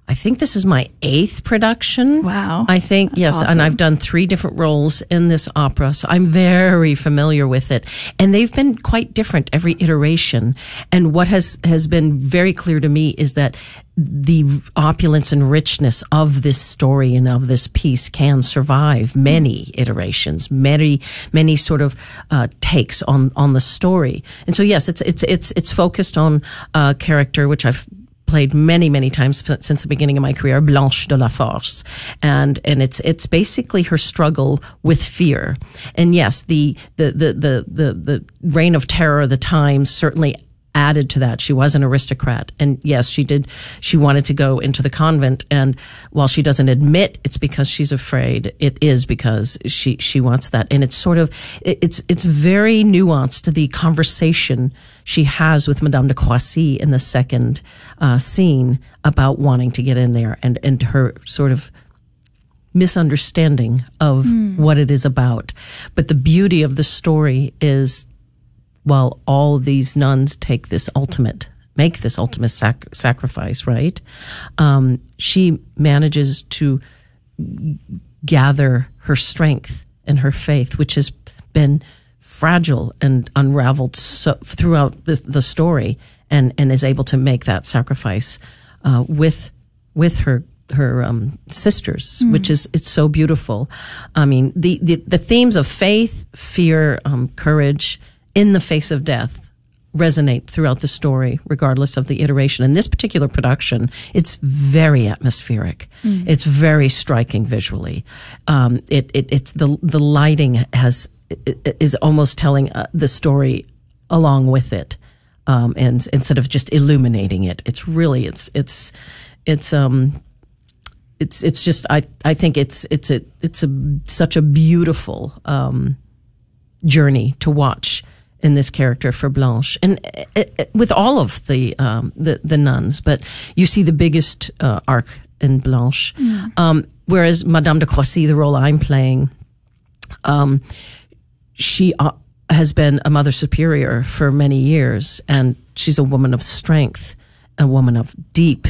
I think this is my eighth production. Wow. I think, That's yes. awesome. And I've done three different roles in this opera. So I'm very familiar with it. And they've been quite different every iteration. And what has, has been very clear to me is that the opulence and richness of this story and of this piece can survive many iterations, many, many sort of, uh, takes on, on the story. And so, yes, it's, it's, it's, it's focused on a character, which I've played many, many times since the beginning of my career, Blanche de la Force. And, and it's, it's basically her struggle with fear. And yes, the, the, the, the, the, the reign of terror of the times certainly added to that. She was an aristocrat. And yes, she did, she wanted to go into the convent. And while she doesn't admit it's because she's afraid, it is because she, she wants that. And it's sort of, it's, it's very nuanced to the conversation she has with Madame de Croissy in the second uh, scene about wanting to get in there, and, and her sort of misunderstanding of mm. what it is about. But the beauty of the story is, while all these nuns take this ultimate, make this ultimate sac- sacrifice, right? Um, she manages to gather her strength and her faith, which has been fragile and unraveled so, throughout the, the story, and, and is able to make that sacrifice uh, with with her her um, sisters, mm. which is, it's so beautiful. I mean, the, the, the themes of faith, fear, um, courage, in the face of death resonate throughout the story, regardless of the iteration. In this particular production, it's very atmospheric. Mm. It's very striking visually. Um, it, it, it's the, the lighting has, is almost telling uh, the story along with it. Um, and instead of just illuminating it, it's really, it's, it's, it's, um, it's, it's just, I, I think it's, it's a, it's a, such a beautiful, um, journey to watch in this character for Blanche, and uh, uh, with all of the, um, the, the nuns, but you see the biggest, uh, arc in Blanche. Mm. Um, whereas Madame de Croissy, the role I'm playing, um, she, uh, has been a mother superior for many years, and she's a woman of strength, a woman of deep,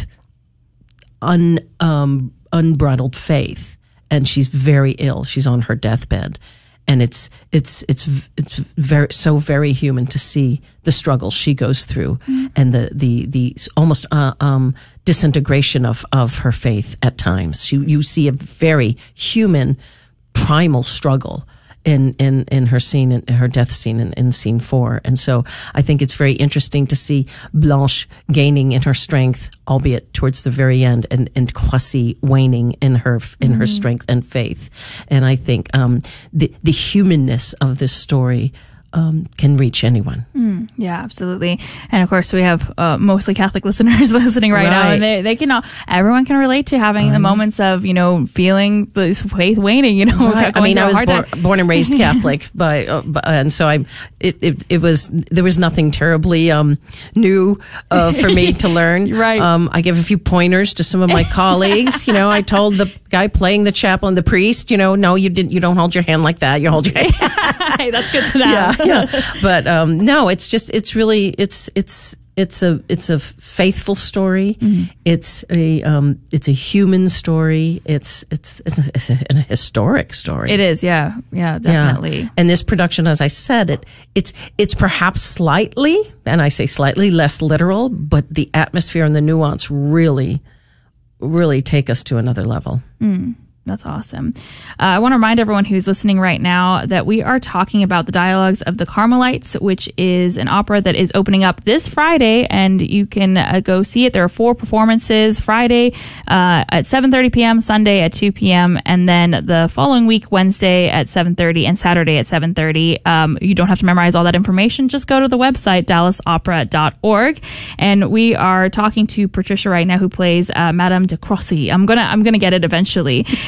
un, um, unbridled faith, and she's very ill. She's on her deathbed, and it's it's it's it's very so very human to see the struggle she goes through, mm-hmm. and the the the almost uh, um, disintegration of of her faith at times. She, you see a very human, primal struggle in, in, in her scene, in her death scene in, in scene four. And so I think it's very interesting to see Blanche gaining in her strength, albeit towards the very end, and, and Croissy waning in her, in mm-hmm. her strength and faith. And I think, um, the, the humanness of this story, Um, can reach anyone. Mm, yeah, absolutely. And of course, we have uh, mostly Catholic listeners listening right, right now, and they, they can all, everyone can relate to having right. the moments of, you know, feeling this faith waning, you know. Right. I mean, I was born, born and raised Catholic, by, uh, and so I, it, it, it was, there was nothing terribly, um, new, uh, for me to learn. Right. Um, I give a few pointers to some of my colleagues. You know, I told the guy playing the chaplain, the priest, you know, no, you didn't, you don't hold your hand like that. You hold your hand. Hey, that's good to know. Yeah. Yeah. But um, no, it's just it's really it's it's it's a it's a faithful story. Mm-hmm. It's a um, it's a human story. It's it's it's a, it's a, a historic story. It is, yeah, yeah, definitely. Yeah. And this production, as I said, it it's it's perhaps slightly, and I say slightly, less literal, but the atmosphere and the nuance really, really take us to another level. Mm. That's awesome. Uh, I want to remind everyone who's listening right now that we are talking about the Dialogues of the Carmelites, which is an opera that is opening up this Friday, and you can uh, go see it. There are four performances: Friday uh, at seven thirty p.m., Sunday at two p.m., and then the following week, Wednesday at seven thirty, and Saturday at seven thirty. Um, you don't have to memorize all that information. Just go to the website, dallas opera dot org. And we are talking to Patricia right now, who plays uh, Madame de Croissy. I'm gonna I'm gonna get it eventually.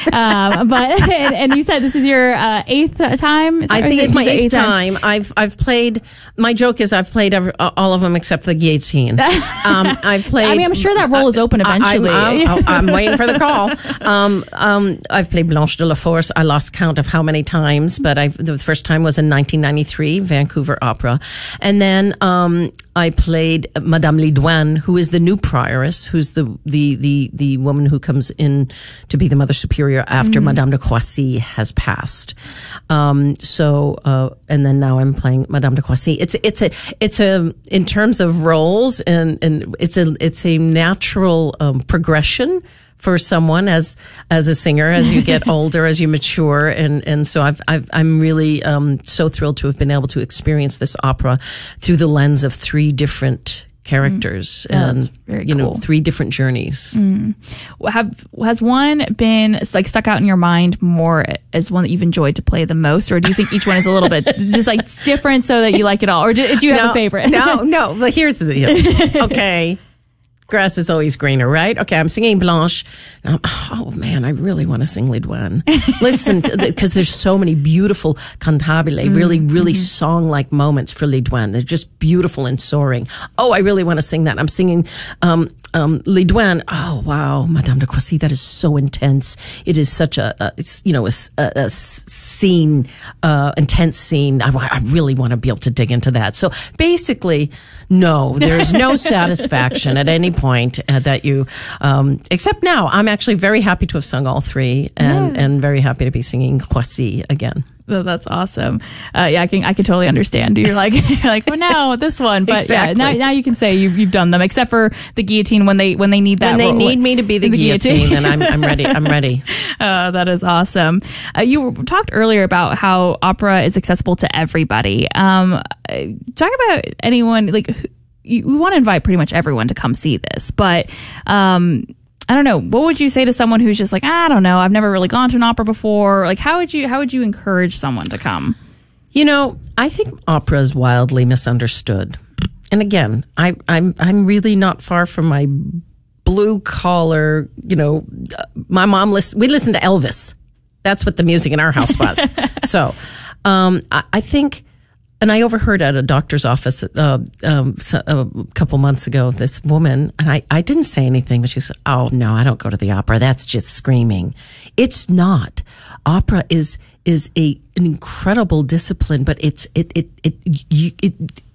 um, but and, and you said this is your uh, eighth time. Is that I right? think it's my Your eighth time. time. I've I've played. My joke is I've played every, all of them except the guillotine. Um, I've played. I mean, I'm sure that role is open eventually. I, I'm, I'm, I'm waiting for the call. Um, um, I've played Blanche de la Force. I lost count of how many times, but I've, the first time was in nineteen ninety-three, Vancouver Opera, and then um, I played Madame Lidouane, who is the new prioress, who's the the the the woman who comes in to be the Mother Superior after mm-hmm. Madame de Croissy has passed. Um, so, uh, and then now I'm playing Madame de Croissy. It's it's a it's a in terms of roles and and it's a it's a natural um, progression for someone as as a singer as you get older, as you mature, and and so I've, I've I'm really um, so thrilled to have been able to experience this opera through the lens of three different characters mm. and very you know cool. three different journeys. Mm. Have has one been like stuck out in your mind more as one that you've enjoyed to play the most, or do you think each one is a little bit just like different so that you like it all, or do, do you have no, a favorite? no, no. But here's the deal. Okay. Grass is always greener, right? Okay, I'm singing Blanche. Um, oh man, I really want to sing Lidouane. Listen, because the, there's so many beautiful cantabile, mm, really, really mm-hmm. song-like moments for Lidouane. They're just beautiful and soaring. Oh, I really want to sing that. I'm singing um, um, Lidouane. Oh wow, Madame de Croissy. That is so intense. It is such a, a it's, you know, a, a, a scene, uh, intense scene. I, I really want to be able to dig into that. So basically, no, there's no satisfaction at any point uh, that you, um, except now, I'm actually very happy to have sung all three and, yeah. and very happy to be singing Croissy again. Oh, that's awesome. Uh, yeah, I can I can totally understand. You're like you're like, well, no, this one, but exactly. yeah, now now you can say you've you've done them, except for the guillotine when they when they need that. When they role, need me to be the, the guillotine, then I'm I'm ready. I'm ready. Uh, that is awesome. Uh, you talked earlier about how opera is accessible to everybody. Um, talk about anyone like. You, we want to invite pretty much everyone to come see this, but um, I don't know. What would you say to someone who's just like, I don't know, I've never really gone to an opera before? Like, how would you how would you encourage someone to come? You know, I think opera is wildly misunderstood. And again, I, I'm I'm really not far from my blue collar. You know, my mom list. We listened to Elvis. That's what the music in our house was. so, um, I, I think. And I overheard at a doctor's office uh, um, so, a couple months ago this woman, and I, I didn't say anything, but she said, "Oh no, I don't go to the opera. That's just screaming." It's not. Opera is is a an incredible discipline, but it's it it it it, it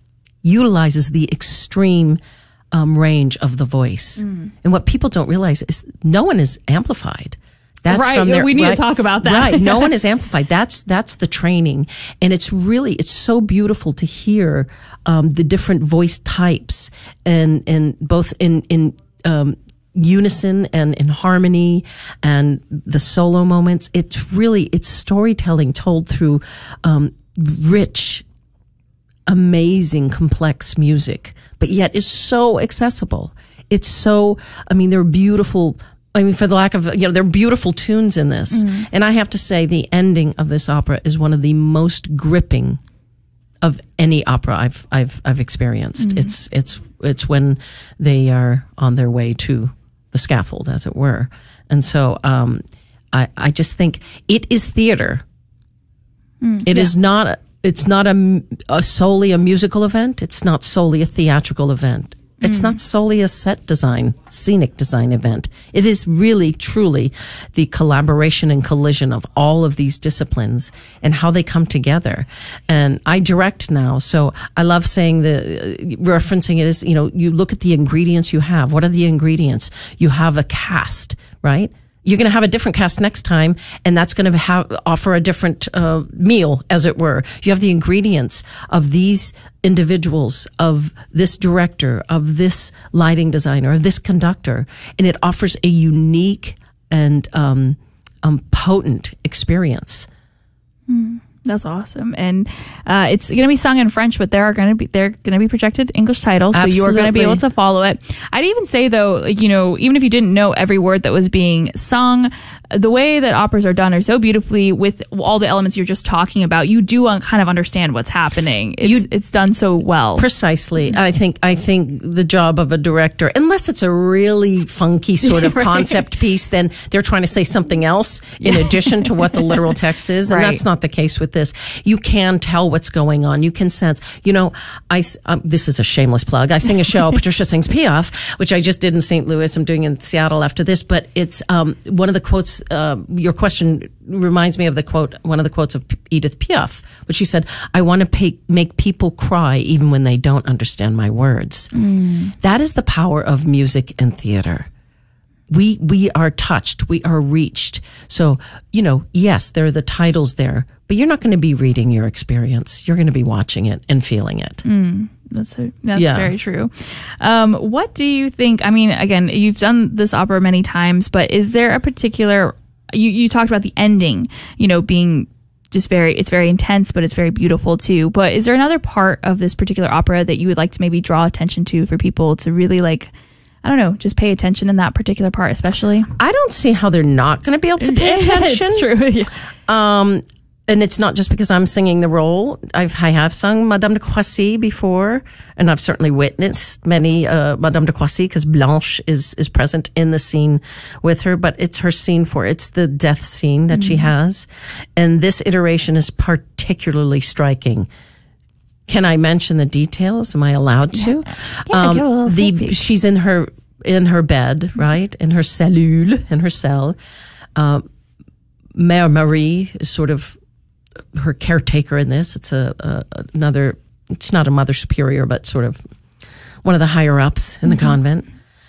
utilizes the extreme um, range of the voice, mm. and what people don't realize is no one is amplified. That's right. From their, we need right, to talk about that. Right. No one is amplified. That's that's the training, and it's really it's so beautiful to hear um, the different voice types and and both in in um, unison and in harmony, and the solo moments. It's really it's storytelling told through um, rich, amazing, complex music, but yet is so accessible. It's so. I mean, they're beautiful. I mean, for the lack of, you know, there are beautiful tunes in this. Mm-hmm. And I have to say, the ending of this opera is one of the most gripping of any opera I've, I've, I've experienced. Mm-hmm. It's, it's, it's when they are on their way to the scaffold, as it were. And so, um, I, I just think it is theater. Mm, it yeah. is not, it's not a, a solely a musical event. It's not solely a theatrical event. It's mm. not solely a set design, scenic design event. It is really, truly the collaboration and collision of all of these disciplines and how they come together. And I direct now, so I love saying the, uh, referencing it as, you know, you look at the ingredients you have. What are the ingredients? You have a cast, right? You're going to have a different cast next time, and that's going to have, offer a different uh, meal, as it were. You have the ingredients of these individuals, of this director, of this lighting designer, of this conductor, and it offers a unique and um, um, potent experience. Mm. That's awesome, and uh, it's going to be sung in French, but there are going to be they're going to be projected English titles, so you are going to be able to follow it. I'd even say though, like, you know, even if you didn't know every word that was being sung, the way that operas are done are so beautifully with all the elements you're just talking about. You do un- kind of understand what's happening. It's, you, it's done so well. Precisely. I think I think the job of a director, unless it's a really funky sort of right. concept piece, then they're trying to say something else in addition to what the literal text is, and right. that's not the case with this. You can tell what's going on. You can sense. You know, I um, this is a shameless plug. I sing a show. Patricia sings Piaf, which I just did in Saint Louis. I'm doing in Seattle after this, but it's um, one of the quotes. Uh, your question reminds me of the quote. One of the quotes of Edith Piaf, which she said, "I want to pay, make people cry even when they don't understand my words." Mm. That is the power of music and theater. We we are touched, we are reached. So, you know, yes, there are the titles there, but you're not going to be reading your experience. You're going to be watching it and feeling it. Mm, that's a, that's yeah. very true. Um, what do you think? I mean, again, you've done this opera many times, but is there a particular? You you talked about the ending, you know, being just very, it's very intense, but it's very beautiful too. But is there another part of this particular opera that you would like to maybe draw attention to for people to really like? I don't know, just pay attention in that particular part, especially. I don't see how they're not going to be able to pay attention. It's true. Yeah. Um, and it's not just because I'm singing the role. I've, I have sung Madame de Croissy before, and I've certainly witnessed many uh, Madame de Croissy because Blanche is is present in the scene with her. But it's her scene for it's the death scene that mm-hmm. she has, and this iteration is particularly striking. Can I mention the details? Am I allowed to? Yeah, yeah um, go, the she's in her in her bed, right? In her cellule, in her cell. Uh, Mère Marie is sort of her caretaker in this. It's a, a another. It's not a mother superior, but sort of one of the higher ups in the mm-hmm. convent.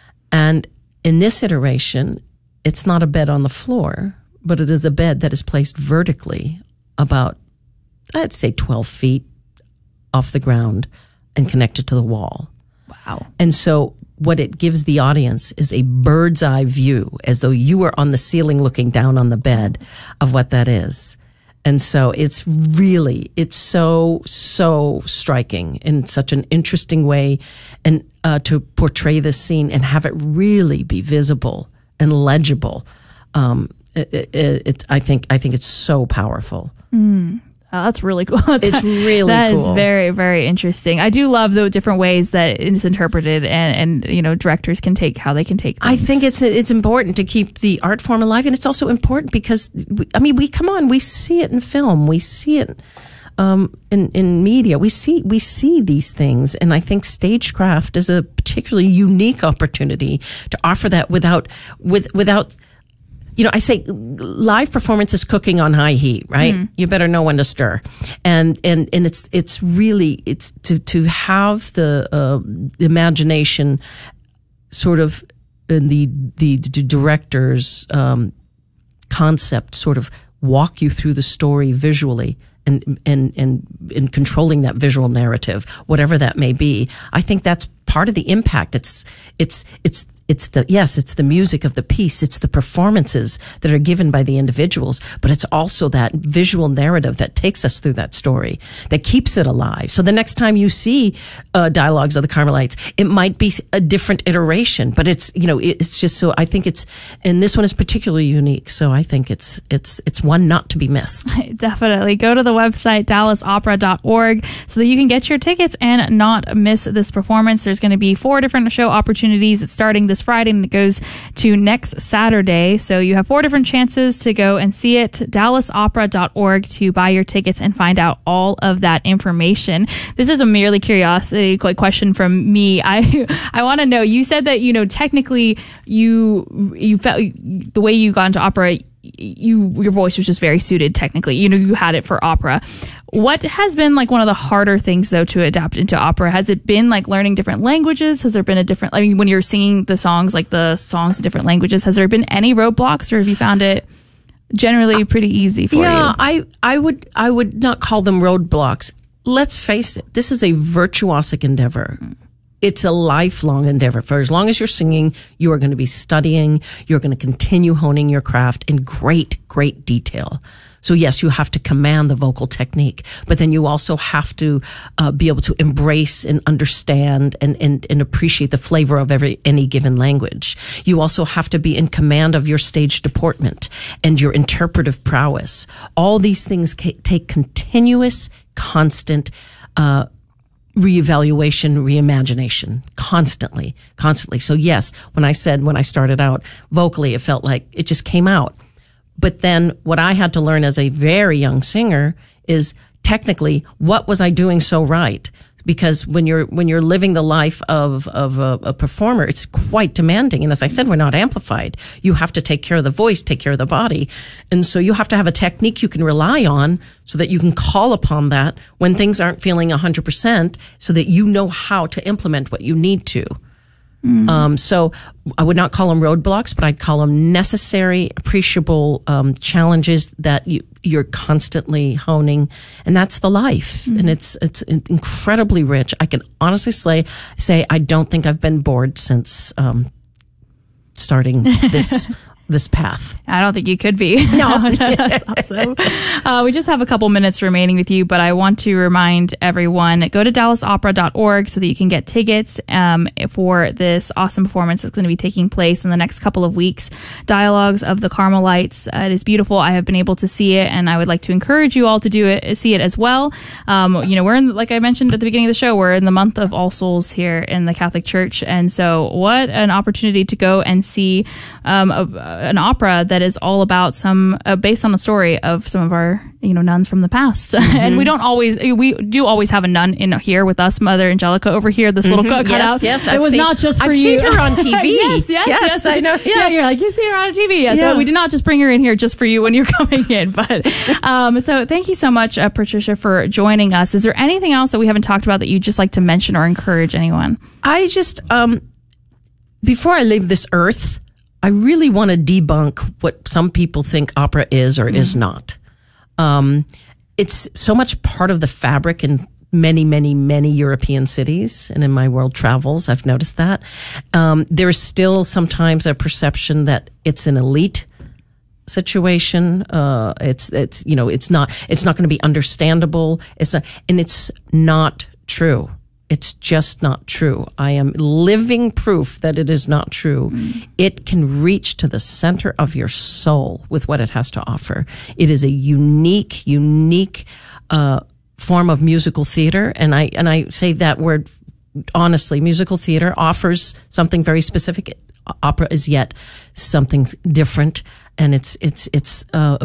And in this iteration, it's not a bed on the floor, but it is a bed that is placed vertically, about I'd say twelve feet. Off the ground and connected to the wall. Wow. And so what it gives the audience is a bird's eye view, as though you were on the ceiling looking down on the bed, of what that is. And so it's really, it's so, so striking in such an interesting way, and uh, to portray this scene and have it really be visible and legible. Um, it, it, it, I think, I think it's so powerful. Mm. Oh, that's really cool. That's, it's really that cool. That is very, very interesting. I do love the different ways that it's interpreted, and, and you know, directors can take how they can take things. I think it's it's important to keep the art form alive, and it's also important because we, I mean, we come on, we see it in film, we see it um, in in media, we see we see these things, and I think stagecraft is a particularly unique opportunity to offer that without with without. You know, I say live performance is cooking on high heat, right? Mm. You better know when to stir. And, and, and it's, it's really, it's to, to have the, uh, imagination sort of in the, the, the director's, um, concept sort of walk you through the story visually and, and, and, and controlling that visual narrative, whatever that may be. I think that's part of the impact. It's, it's, it's, It's the, yes, it's the music of the piece. It's the performances that are given by the individuals, but it's also that visual narrative that takes us through that story, that keeps it alive. So the next time you see uh, Dialogues of the Carmelites, it might be a different iteration, but it's, you know, it's just so, I think it's, and this one is particularly unique. So I think it's, it's, it's one not to be missed. Definitely. Go to the website, dallas opera dot org, so that you can get your tickets and not miss this performance. There's going to be four different show opportunities. It's starting this Friday and it goes to next Saturday. So you have four different chances to go and see it. dallas opera dot org to buy your tickets and find out all of that information. This is a merely curiosity question from me. I I want to know, you said that, you know, technically you you felt the way you got into opera, you your voice was just very suited technically. You know, you had it for opera. What has been like one of the harder things though to adapt into opera? Has it been like learning different languages? Has there been a different, I mean, when you're singing the songs, like the songs in different languages, has there been any roadblocks, or have you found it generally pretty easy for yeah, you? Yeah, I, I would, I would not call them roadblocks. Let's face it. This is a virtuosic endeavor. It's a lifelong endeavor. For as long as you're singing, you are going to be studying. You're going to continue honing your craft in great, great detail. So yes, you have to command the vocal technique, but then you also have to uh, be able to embrace and understand and, and, and appreciate the flavor of every any given language. You also have to be in command of your stage deportment and your interpretive prowess. All these things ca- take continuous, constant uh reevaluation, reimagination, constantly, constantly. So yes, when I said, when I started out vocally, it felt like it just came out. But then what I had to learn as a very young singer is technically, what was I doing so right? Because when you're, when you're living the life of, of a, a performer, it's quite demanding. And as I said, we're not amplified. You have to take care of the voice, take care of the body. And so you have to have a technique you can rely on so that you can call upon that when things aren't feeling one hundred percent so that you know how to implement what you need to. Mm. Um, so I would not call them roadblocks, but I'd call them necessary, appreciable um, challenges that you, you're constantly honing, and that's the life. Mm. And it's it's incredibly rich. I can honestly say say I don't think I've been bored since um, starting this. this path. I don't think you could be. No. That's awesome. Uh, we just have a couple minutes remaining with you, but I want to remind everyone, go to dallas opera dot org so that you can get tickets um, for this awesome performance that's going to be taking place in the next couple of weeks. Dialogues of the Carmelites. Uh, it is beautiful. I have been able to see it, and I would like to encourage you all to do it, see it as well. Um, you know, we're in, like I mentioned at the beginning of the show, we're in the month of All Souls here in the Catholic Church, and so what an opportunity to go and see um, a, an opera that is all about some uh, based on the story of some of our you know nuns from the past. Mm-hmm. And we don't always we do always have a nun in here with us, Mother Angelica over here, this little mm-hmm. cutout. Yes, yes, it I've was seen, not just for I've you. I've seen her on T V. yes, yes, yes, yes, I know. Yeah. yeah, you're like, you see her on T V. Yeah, yeah. So we did not just bring her in here just for you when you're coming in. But um, so thank you so much, uh, Patricia, for joining us. Is there anything else that we haven't talked about that you'd just like to mention or encourage anyone? I just, um, before I leave this earth, I really want to debunk what some people think opera is or mm. is not. Um, it's so much part of the fabric in many, many, many European cities. And in my world travels, I've noticed that. Um, there's still sometimes a perception that it's an elite situation. Uh, it's, it's, you know, it's not, it's not going to be understandable. It's not, and it's not true. It's just not true. I am living proof that it is not true. Mm. It can reach to the center of your soul with what it has to offer. It is a unique, unique uh, form of musical theater, and I and I say that word honestly. Musical theater offers something very specific. Opera is yet something different, and it's it's it's uh,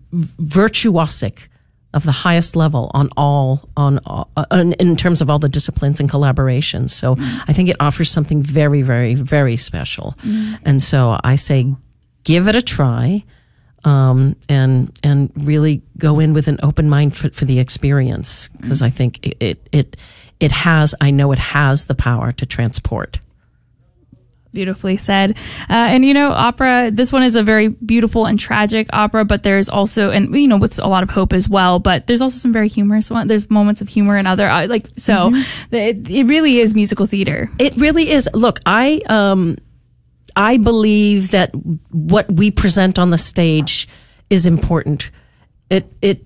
virtuosic of the highest level on all on, on in terms of all the disciplines and collaborations. So mm. I think it offers something very, very, very special. Mm. And so I say, give it a try, um, and and really go in with an open mind for, for the experience, because mm. I think it, it it it has. I know it has the power to transport. Beautifully said. Uh, and, you know, opera, this one is a very beautiful and tragic opera, but there's also, and, you know, with a lot of hope as well, but there's also some very humorous one. There's moments of humor and other, uh, like, so mm-hmm. it, it really is musical theater. It really is. Look, I, um, I believe that what we present on the stage is important. It, it,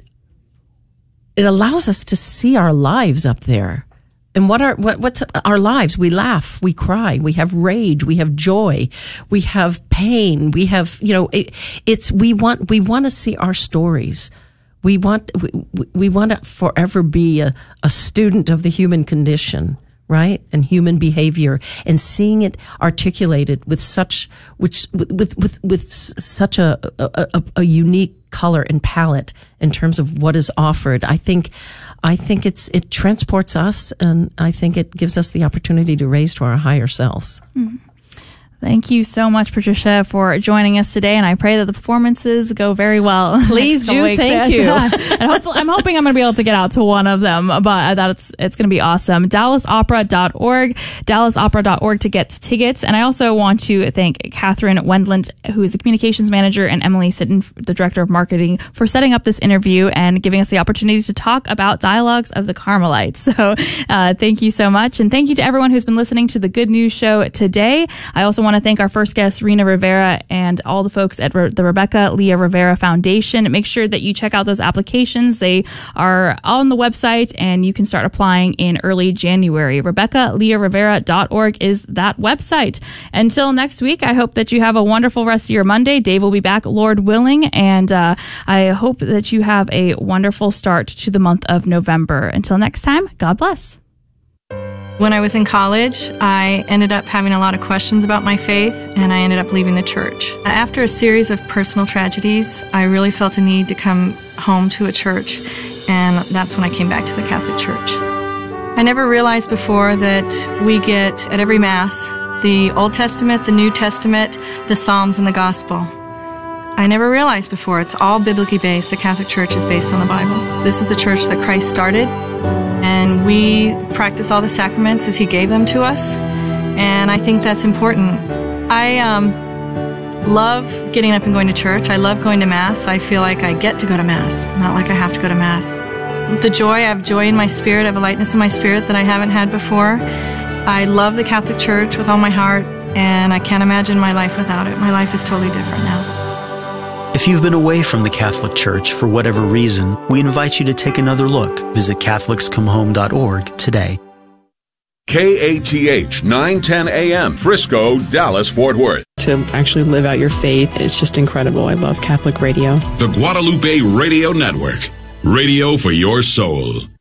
it allows us to see our lives up there. And what are what what's our lives? We laugh, we cry, we have rage, we have joy, we have pain, we have you know it, it's we want we want to see our stories. We want we, we want to forever be a, a student of the human condition, right, and human behavior, and seeing it articulated with such which with with with, with such a, a a a unique color and palette in terms of what is offered. I think. I think it's it transports us, and I think it gives us the opportunity to raise to our higher selves. Mm-hmm. Thank you so much, Patricia, for joining us today, and I pray that the performances go very well. Please do. Weeks. Thank you. and hopefully, I'm hoping I'm going to be able to get out to one of them, but that it's it's going to be awesome. dallas opera dot org, dallas opera dot org to get tickets. And I also want to thank Catherine Wendland, who is the communications manager, and Emily Sitton, the director of marketing, for setting up this interview and giving us the opportunity to talk about Dialogues of the Carmelites. So uh, thank you so much, and thank you to everyone who's been listening to the Good News Show today. I also want want to thank our first guest, Rena Rivera, and all the folks at Re- the Rebecca Leah Rivera Foundation. Make sure that you check out those applications. They are on the website, and you can start applying in early January. Rebecca Leah Rivera dot org is that website. Until next week, I hope that you have a wonderful rest of your Monday. Dave will be back, Lord willing, and uh, I hope that you have a wonderful start to the month of November. Until next time, God bless. When I was in college, I ended up having a lot of questions about my faith, and I ended up leaving the church. After a series of personal tragedies, I really felt a need to come home to a church, and that's when I came back to the Catholic Church. I never realized before that we get, at every Mass, the Old Testament, the New Testament, the Psalms, and the Gospel. I never realized before it's all biblically based. The Catholic Church is based on the Bible. This is the church that Christ started, and we practice all the sacraments as He gave them to us, and I think that's important. I um, love getting up and going to church. I love going to Mass. I feel like I get to go to Mass, not like I have to go to Mass. The joy, I have joy in my spirit, I have a lightness in my spirit that I haven't had before. I love the Catholic Church with all my heart, and I can't imagine my life without it. My life is totally different now. If you've been away from the Catholic Church for whatever reason, we invite you to take another look. Visit Catholics Come Home dot org today. K A T H nine ten A M, Frisco, Dallas, Fort Worth. To actually live out your faith, it's just incredible. I love Catholic radio. The Guadalupe Radio Network. Radio for your soul.